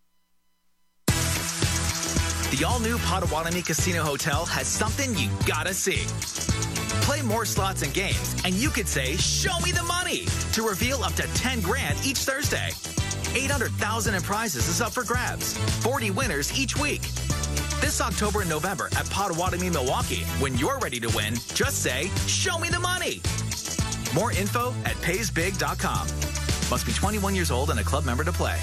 The all-new Potawatomi Casino Hotel has something you gotta see. Play more slots and games, and you could say, "Show me the money," to reveal up to $10,000 each Thursday. 800,000 in prizes is up for grabs. 40 winners each week. This October and November at Potawatomi, Milwaukee. When you're ready to win, just say, "Show me the money." More info at paysbig.com. Must be 21 years old and a club member to play.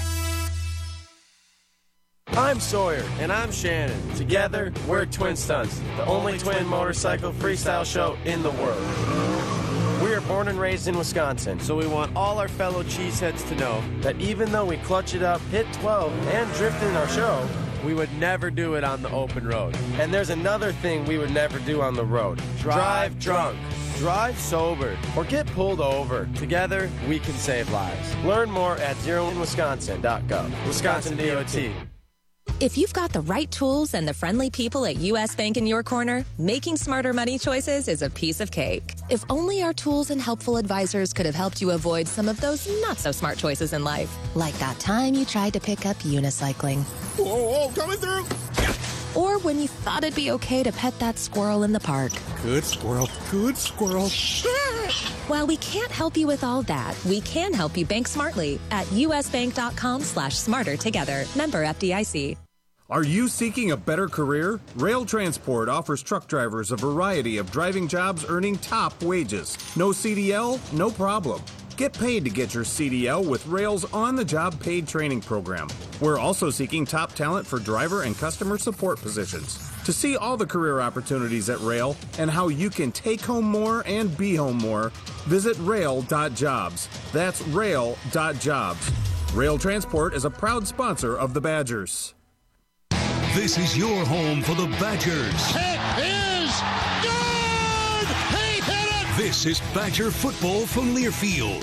I'm Sawyer. And I'm Shannon. Together, we're Twin Stunts, the only twin motorcycle freestyle show in the world. We are born and raised in Wisconsin, so we want all our fellow cheeseheads to know that even though we clutch it up, hit 12, and drift in our show, we would never do it on the open road. And there's another thing we would never do on the road. Drive drunk. Drive sober. Or get pulled over. Together, we can save lives. Learn more at zeroinwisconsin.gov. Wisconsin DOT. If you've got the right tools and the friendly people at U.S. Bank in your corner, making smarter money choices is a piece of cake. If only our tools and helpful advisors could have helped you avoid some of those not-so-smart choices in life. Like that time you tried to pick up unicycling. Whoa, coming through! Or when you thought it'd be okay to pet that squirrel in the park. Good squirrel, good squirrel. While we can't help you with all that, we can help you bank smartly at usbank.com/smarter together. Member FDIC. Are you seeking a better career? Rail Transport offers truck drivers a variety of driving jobs earning top wages. No CDL? No problem. Get paid to get your CDL with Rail's on-the-job paid training program. We're also seeking top talent for driver and customer support positions. To see all the career opportunities at Rail and how you can take home more and be home more, visit rail.jobs. That's rail.jobs. Rail Transport is a proud sponsor of the Badgers. This is your home for the Badgers. It is good! He hit it! This is Badger football from Learfield.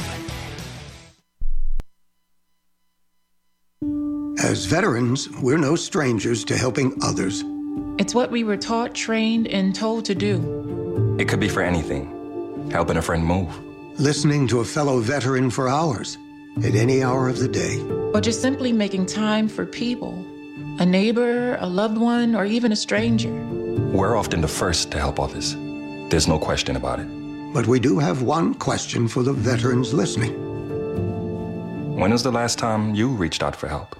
As veterans, we're no strangers to helping others. It's what we were taught, trained, and told to do. It could be for anything. Helping a friend move. Listening to a fellow veteran for hours, at any hour of the day. Or just simply making time for people. A neighbor, a loved one, or even a stranger. We're often the first to help others. There's no question about it. But we do have one question for the veterans listening. When was the last time you reached out for help?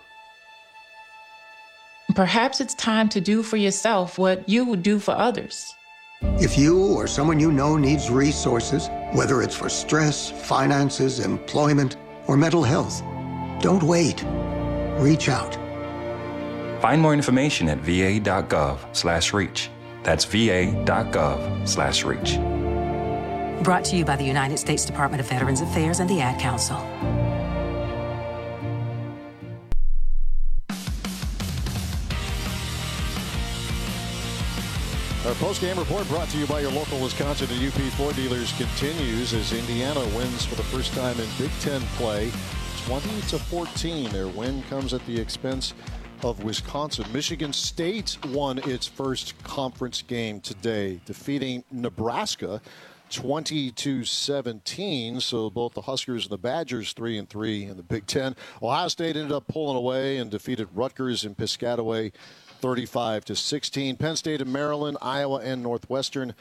Perhaps it's time to do for yourself what you would do for others. If you or someone you know needs resources, whether it's for stress, finances, employment, or mental health, don't wait. Reach out. Find more information at va.gov/reach. That's va.gov/reach. Brought to you by the United States Department of Veterans Affairs and the Ad Council. Our post-game report brought to you by your local Wisconsin and UP Ford dealers continues as Indiana wins for the first time in Big Ten play, 20-14. Their win comes at the expense of Wisconsin. Michigan State won its first conference game today, defeating Nebraska 20-17. So both the Huskers and the Badgers 3-3 in the Big Ten. Ohio State ended up pulling away and defeated Rutgers in Piscataway 35-16. Penn State and Maryland, Iowa and Northwestern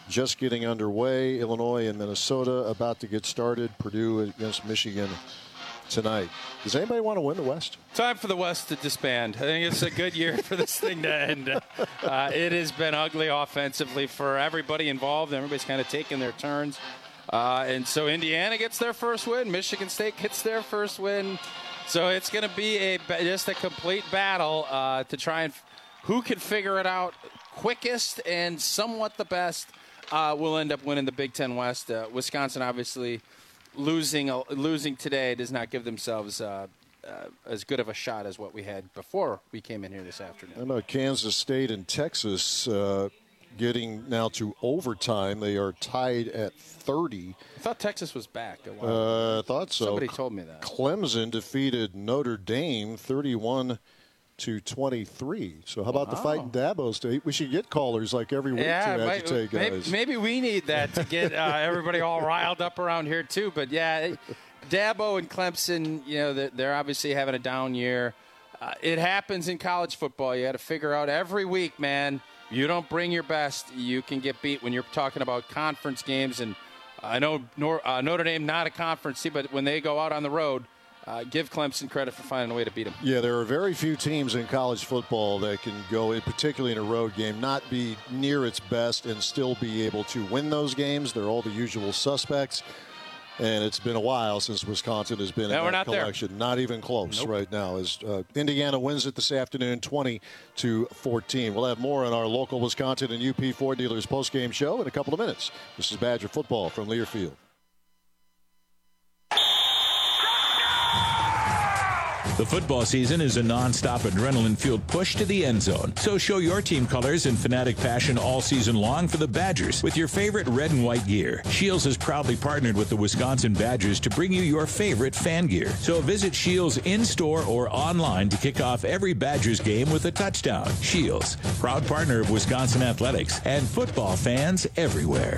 just getting underway. Illinois and Minnesota about to get started. Purdue against Michigan tonight. Does anybody want to win the West? Time for the West to disband. I think it's a good year for this thing to end. It has been ugly offensively for everybody involved. Everybody's kind of taking their turns. And so Indiana gets their first win. Michigan State gets their first win. So it's going to be just a complete battle to try and who can figure it out quickest and somewhat the best will end up winning the Big Ten West. Wisconsin obviously losing today does not give themselves as good of a shot as what we had before we came in here this afternoon. I know Kansas State and Texas getting now to overtime. They are tied at 30. I thought Texas was back. I thought so. Somebody told me that. Clemson defeated Notre Dame 31-23. So how about the fight in Dabo State? We should get callers like every week to agitate guys. Maybe we need that to get everybody all riled up around here too. But yeah, Dabo and Clemson, they're obviously having a down year. It happens in college football. You got to figure out every week, man. You don't bring your best, you can get beat when you're talking about conference games. And I know Notre Dame not a conference team, but when they go out on the road, give Clemson credit for finding a way to beat them. Yeah, there are very few teams in college football that can go, particularly in a road game, not be near its best and still be able to win those games. They're all the usual suspects. And it's been a while since Wisconsin has been in that collection. There. Not even close right now. As Indiana wins it this afternoon, 20-14. We'll have more on our local Wisconsin and UP Ford dealers postgame show in a couple of minutes. This is Badger Football from Learfield. The football season is a non-stop adrenaline-fueled push to the end zone. So show your team colors in fanatic fashion all season long for the Badgers with your favorite red and white gear. Scheels has proudly partnered with the Wisconsin Badgers to bring you your favorite fan gear. So visit Scheels in-store or online to kick off every Badgers game with a touchdown. Scheels, proud partner of Wisconsin Athletics and football fans everywhere.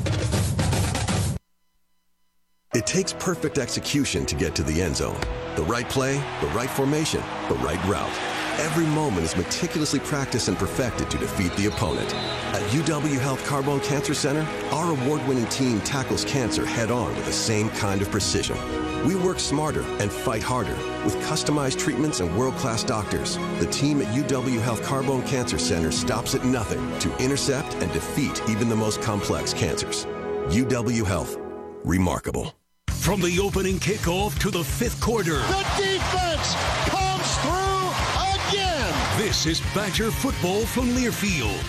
It takes perfect execution to get to the end zone. The right play, the right formation, the right route. Every moment is meticulously practiced and perfected to defeat the opponent. At UW Health Carbone Cancer Center, our award-winning team tackles cancer head-on with the same kind of precision. We work smarter and fight harder with customized treatments and world-class doctors. The team at UW Health Carbone Cancer Center stops at nothing to intercept and defeat even the most complex cancers. UW Health. Remarkable. From the opening kickoff to the fifth quarter, the defense comes through again. This is Badger Football from Learfield.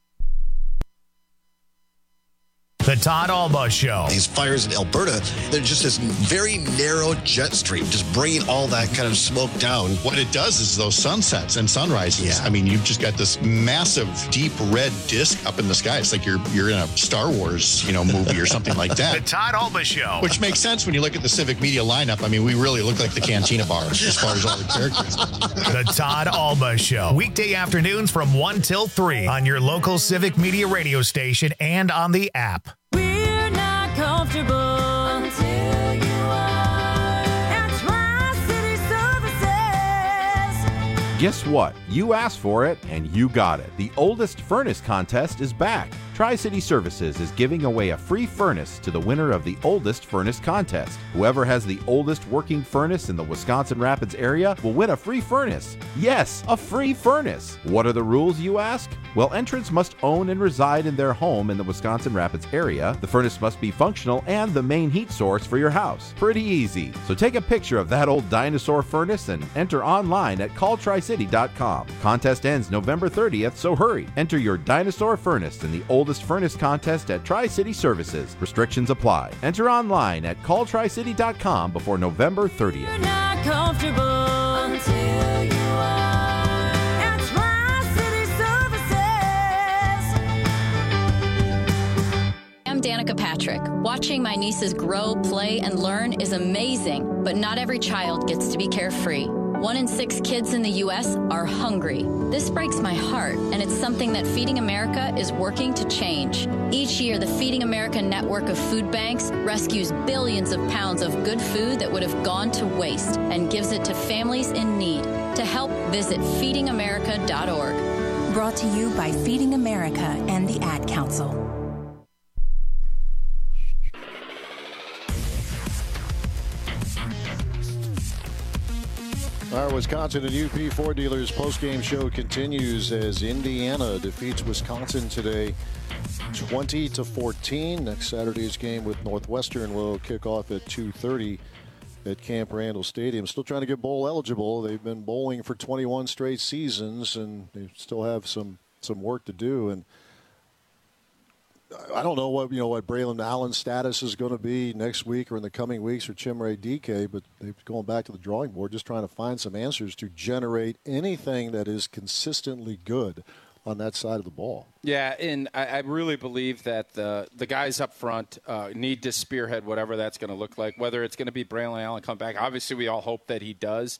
The Todd Alba Show. These fires in Alberta, they're just this very narrow jet stream, just bringing all that kind of smoke down. What it does is those sunsets and sunrises. Yeah. I mean, you've just got this massive, deep red disc up in the sky. It's like you're in a Star Wars, movie or something like that. The Todd Alba Show. Which makes sense when you look at the Civic Media lineup. I mean, we really look like the Cantina Bar as far as all the characters. The Todd Alba Show. Weekday afternoons from 1 till 3 on your local Civic Media radio station and on the app. We're not comfortable until you are at Tri-City Services. Guess what? You asked for it, and you got it. The oldest furnace contest is back. Tri-City Services is giving away a free furnace to the winner of the oldest furnace contest. Whoever has the oldest working furnace in the Wisconsin Rapids area will win a free furnace. Yes, a free furnace. What are the rules, you ask? Well, entrants must own and reside in their home in the Wisconsin Rapids area. The furnace must be functional and the main heat source for your house. Pretty easy. So take a picture of that old dinosaur furnace and enter online at calltricity.com. Contest ends November 30th, so hurry. Enter your dinosaur furnace in the oldest furnace contest at Tri-City Services. Restrictions apply. Enter online at calltricity.com before November 30th. You're not comfortable until you are at Tri-City Services. I'm Danica Patrick. Watching my nieces grow, play, and learn is amazing, but not every child gets to be carefree. 1 in 6 kids in the U.S. are hungry. This breaks my heart, and it's something that Feeding America is working to change. Each year, the Feeding America network of food banks rescues billions of pounds of good food that would have gone to waste and gives it to families in need. To help, visit feedingamerica.org. Brought to you by Feeding America and the Ad Council. Our Wisconsin and UP Ford dealers postgame show continues as Indiana defeats Wisconsin today 20-14. Next Saturday's game with Northwestern will kick off at 2:30 at Camp Randall Stadium. Still trying to get bowl eligible. They've been bowling for 21 straight seasons, and they still have some work to do. And I don't know what Braylon Allen's status is going to be next week or in the coming weeks for Chimere Dike, but they're going back to the drawing board, just trying to find some answers to generate anything that is consistently good on that side of the ball. Yeah, and I really believe that the guys up front need to spearhead whatever that's going to look like, whether it's going to be Braylon Allen come back. Obviously, we all hope that he does.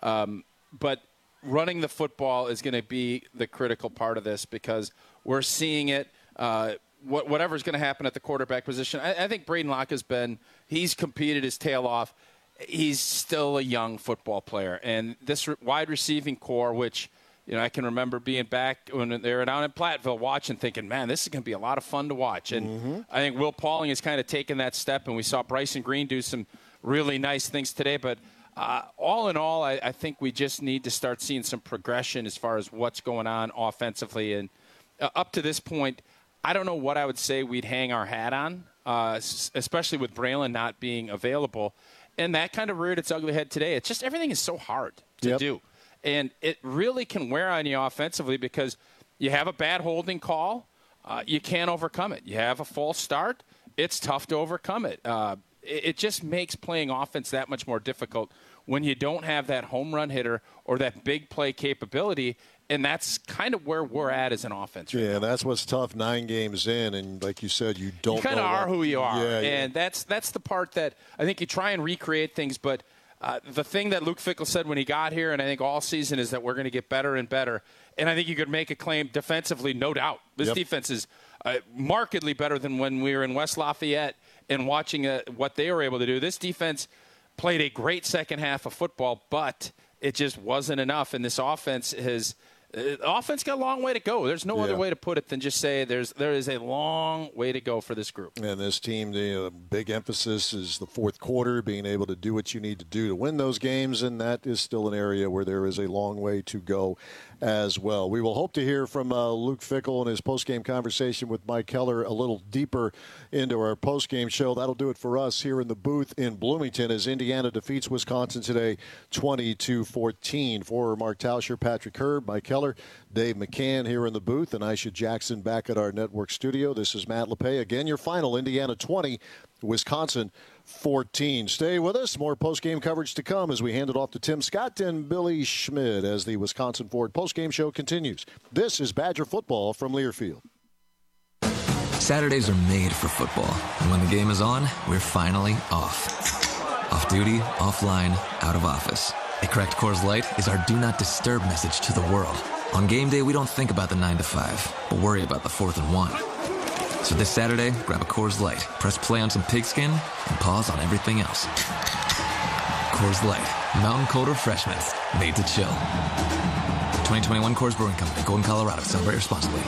But running the football is going to be the critical part of this because we're seeing it. Whatever's going to happen at the quarterback position, I think Braden Locke he's competed his tail off. He's still a young football player. And this wide receiving core, which I can remember being back when they were down in Platteville watching, thinking, man, this is going to be a lot of fun to watch. And I think Will Pauling has kind of taken that step, and we saw Bryson Green do some really nice things today. But all in all, I think we just need to start seeing some progression as far as what's going on offensively. And up to this point, I don't know what I would say we'd hang our hat on, especially with Braylon not being available. And that kind of reared its ugly head today. It's just everything is so hard to do. And it really can wear on you offensively because you have a bad holding call. You can't overcome it. You have a false start. It's tough to overcome it. It just makes playing offense that much more difficult when you don't have that home run hitter or that big play capability. And that's kind of where we're at as an offense. Right now. That's what's tough 9 games in. And like you said, you don't kind of are who you are. Yeah, and that's the part that I think you try and recreate things. But the thing that Luke Fickell said when he got here, and I think all season, is that we're going to get better and better. And I think you could make a claim defensively, no doubt. This defense is markedly better than when we were in West Lafayette and watching what they were able to do. This defense played a great second half of football, but it just wasn't enough. And this offense got a long way to go. There's no other way to put it than just say there is a long way to go for this group. And this team, the big emphasis is the fourth quarter, being able to do what you need to do to win those games, and that is still an area where there is a long way to go as well. We will hope to hear from Luke Fickell in his postgame conversation with Mike Keller a little deeper into our postgame show. That'll do it for us here in the booth in Bloomington as Indiana defeats Wisconsin today 20-14. For Mark Tauscher, Patrick Herb, Mike Keller, Dave McCann here in the booth, and Aisha Jackson back at our network studio. This is Matt LePay. Again, your final, Indiana 20, Wisconsin 14. Stay with us. More postgame coverage to come as we hand it off to Tim Scott and Billy Schmidt as the Wisconsin Ford postgame show continues. This is Badger football from Learfield. Saturdays are made for football, and when the game is on, we're finally off. Off duty, offline, out of office. A cracked Coors Light is our do not disturb message to the world. On game day, we don't think about the 9 to 5, but worry about the 4th and 1. So this Saturday, grab a Coors Light, press play on some pigskin, and pause on everything else. Coors Light, mountain cold refreshment, made to chill. 2021 Coors Brewing Company, Golden, Colorado. Celebrate responsibly.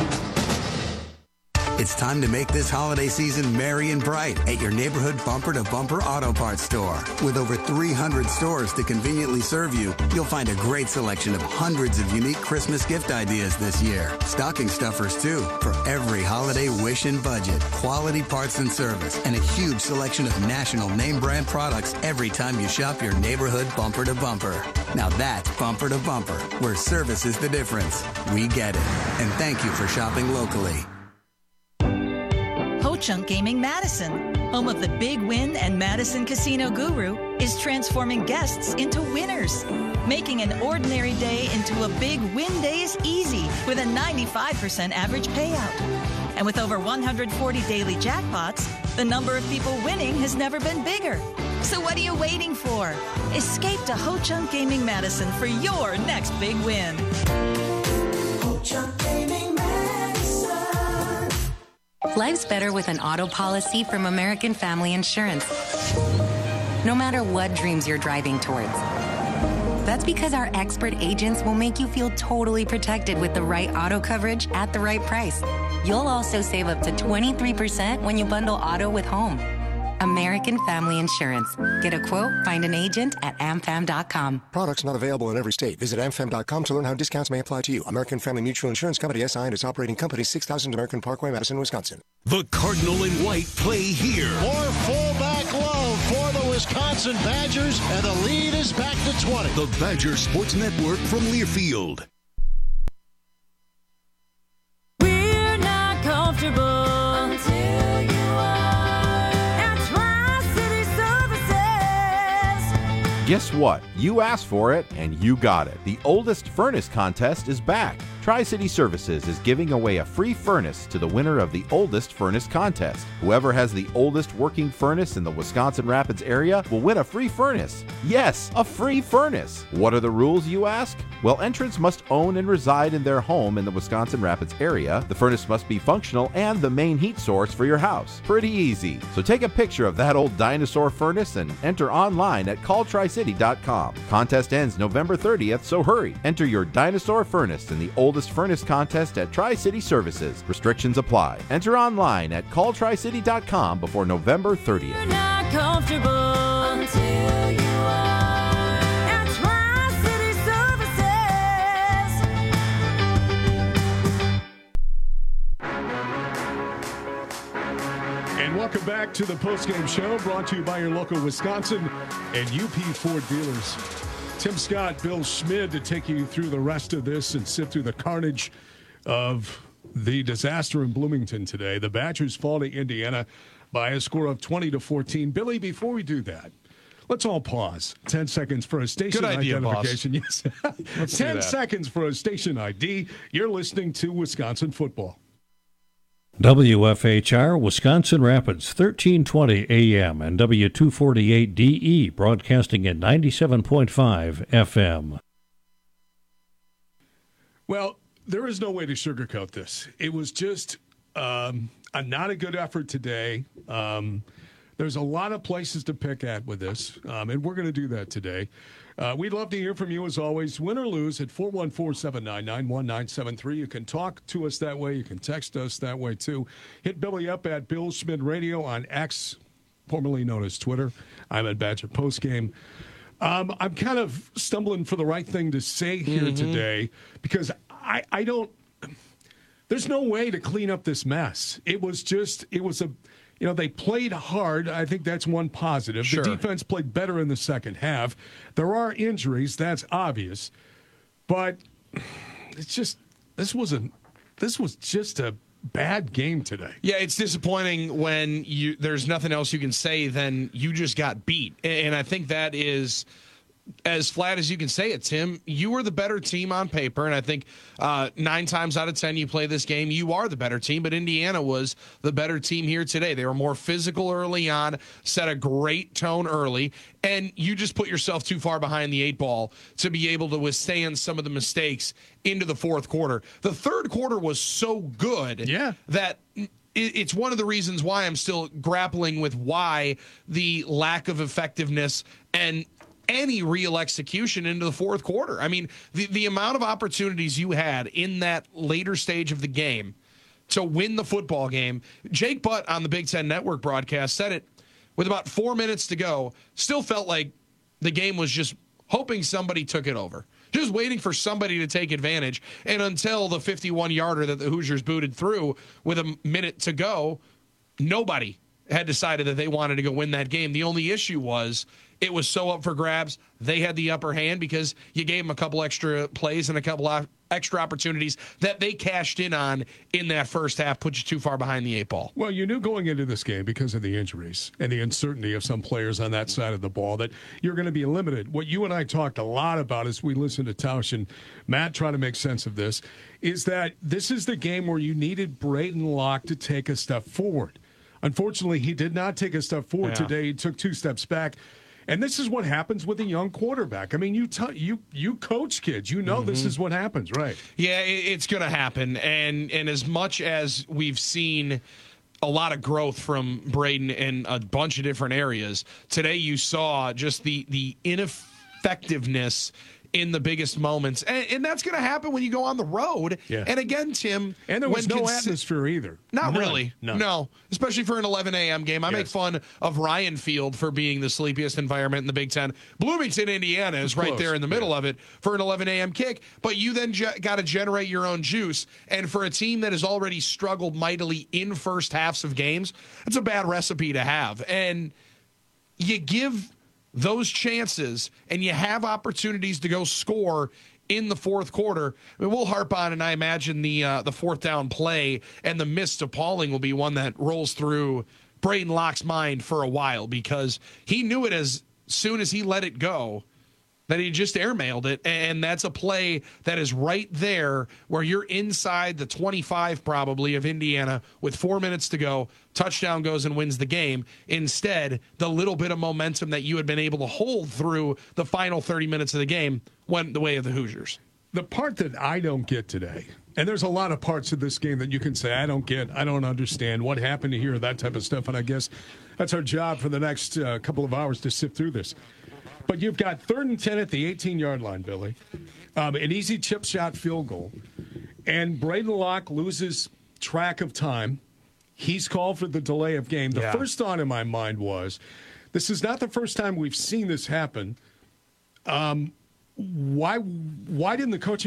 It's time to make this holiday season merry and bright at your neighborhood bumper-to-bumper auto parts store. With over 300 stores to conveniently serve you, you'll find a great selection of hundreds of unique Christmas gift ideas this year. Stocking stuffers, too, for every holiday wish and budget. Quality parts and service, and a huge selection of national name brand products every time you shop your neighborhood bumper-to-bumper. Now that's bumper-to-bumper, where service is the difference. We get it. And thank you for shopping locally. Ho-Chunk Gaming Madison, home of the Big Win and Madison Casino Guru, is transforming guests into winners, making an ordinary day into a Big Win Days easy with a 95% average payout. And with over 140 daily jackpots, the number of people winning has never been bigger. So what are you waiting for? Escape to Ho-Chunk Gaming Madison for your next big win. Ho-Chunk Gaming Madison. Life's better with an auto policy from American Family Insurance. No matter what dreams you're driving towards. That's because our expert agents will make you feel totally protected with the right auto coverage at the right price. You'll also save up to 23% when you bundle auto with home. American Family Insurance. Get a quote, find an agent at amfam.com. Products not available in every state. Visit amfam.com to learn how discounts may apply to you. American Family Mutual Insurance Company, SI, and its operating company, 6000 American Parkway, Madison, Wisconsin. The Cardinal and White play here. More fullback love for the Wisconsin Badgers, and the lead is back to 20. The Badger Sports Network from Learfield. We're not comfortable until you are at Tri-City Services. Guess what? You asked for it, and you got it. The oldest furnace contest is back. Tri-City Services is giving away a free furnace to the winner of the oldest furnace contest. Whoever has the oldest working furnace in the Wisconsin Rapids area will win a free furnace. Yes, a free furnace. What are the rules, you ask? Well, entrants must own and reside in their home in the Wisconsin Rapids area. The furnace must be functional and the main heat source for your house. Pretty easy. So take a picture of that old dinosaur furnace and enter online at calltricity.com. Contest ends November 30th, so hurry. Enter your dinosaur furnace in the oldest furnace contest at Tri-City Services. Restrictions apply. Enter online at calltricity.com before November 30th. You're not comfortable until you are at Tri-City Services. And welcome back to the postgame show, brought to you by your local Wisconsin and UP Ford dealers. Tim Scott, Bill Schmid to take you through the rest of this and sift through the carnage of the disaster in Bloomington today. The Badgers fall to Indiana by a score of 20-14. Billy, before we do that, let's all pause. 10 seconds for a station identification. Yes. 10 seconds for a station ID. You're listening to Wisconsin football. WFHR, Wisconsin Rapids, 1320 AM and W248DE, broadcasting at 97.5 FM. Well, there is no way to sugarcoat this. It was just not a good effort today. There's a lot of places to pick at with this, and we're going to do that today. We'd love to hear from you, as always, win or lose, at 414-799-1973. You can talk to us that way. You can text us that way, too. Hit Billy up at Bill Schmid Radio on X, formerly known as Twitter. I'm at Badger Postgame. I'm kind of stumbling for the right thing to say here today, because I don't – there's no way to clean up this mess. They played hard. I think that's one positive. Sure. The defense played better in the second half. There are injuries, that's obvious. But it's just this was just a bad game today. Yeah, it's disappointing when there's nothing else you can say than you just got beat. And I think that is as flat as you can say it, Tim. You were the better team on paper, and I think 9 times out of 10 you play this game, you are the better team, but Indiana was the better team here today. They were more physical early on, set a great tone early, and you just put yourself too far behind the 8 ball to be able to withstand some of the mistakes into the fourth quarter. The third quarter was so good that it's one of the reasons why I'm still grappling with why the lack of effectiveness and any real execution into the fourth quarter. I mean, the amount of opportunities you had in that later stage of the game to win the football game. Jake Butt on the Big Ten Network broadcast said it with about 4 minutes to go, still felt like the game was just hoping somebody took it over. Just waiting for somebody to take advantage. And until the 51-yarder that the Hoosiers booted through with a minute to go, nobody had decided that they wanted to go win that game. The only issue was it was so up for grabs. They had the upper hand because you gave them a couple extra plays and a couple extra opportunities that they cashed in on in that first half, put you too far behind the 8 ball. Well, you knew going into this game, because of the injuries and the uncertainty of some players on that side of the ball, that you're going to be limited. What you and I talked a lot about as we listened to Tausch and Matt try to make sense of this is that this is the game where you needed Braden Locke to take a step forward. Unfortunately, he did not take a step forward today. He took 2 steps back. And this is what happens with a young quarterback. I mean, you coach kids. You know this is what happens, right? Yeah, it's going to happen. And as much as we've seen a lot of growth from Braden in a bunch of different areas, today you saw just the ineffectiveness in the biggest moments. And that's going to happen when you go on the road. Yeah. And again, Tim. And there was no atmosphere either. Not None. really. None. No, especially for an 11 a.m. game. I make fun of Ryan Field for being the sleepiest environment in the Big Ten. Bloomington, Indiana is right there in the middle of it for an 11 a.m. kick. But you then got to generate your own juice. And for a team that has already struggled mightily in first halves of games, it's a bad recipe to have. And you give those chances and you have opportunities to go score in the fourth quarter. I mean, we'll harp on, and I imagine the fourth down play and the miss to Pauling will be one that rolls through Braden Locke's mind for a while, because he knew it as soon as he let it go that he just airmailed it. And that's a play that is right there where you're inside the 25 probably of Indiana with 4 minutes to go. Touchdown goes and wins the game. Instead, the little bit of momentum that you had been able to hold through the final 30 minutes of the game went the way of the Hoosiers. The part that I don't get today, and there's a lot of parts of this game that you can say, I don't get, I don't understand what happened here, that type of stuff. And I guess that's our job for the next couple of hours to sift through this. But you've got 3rd and 10 at the 18-yard line, Billy. An easy chip shot field goal. And Braden Locke loses track of time. He's called for the delay of game. The first thought in my mind was, this is not the first time we've seen this happen. Why didn't the coaching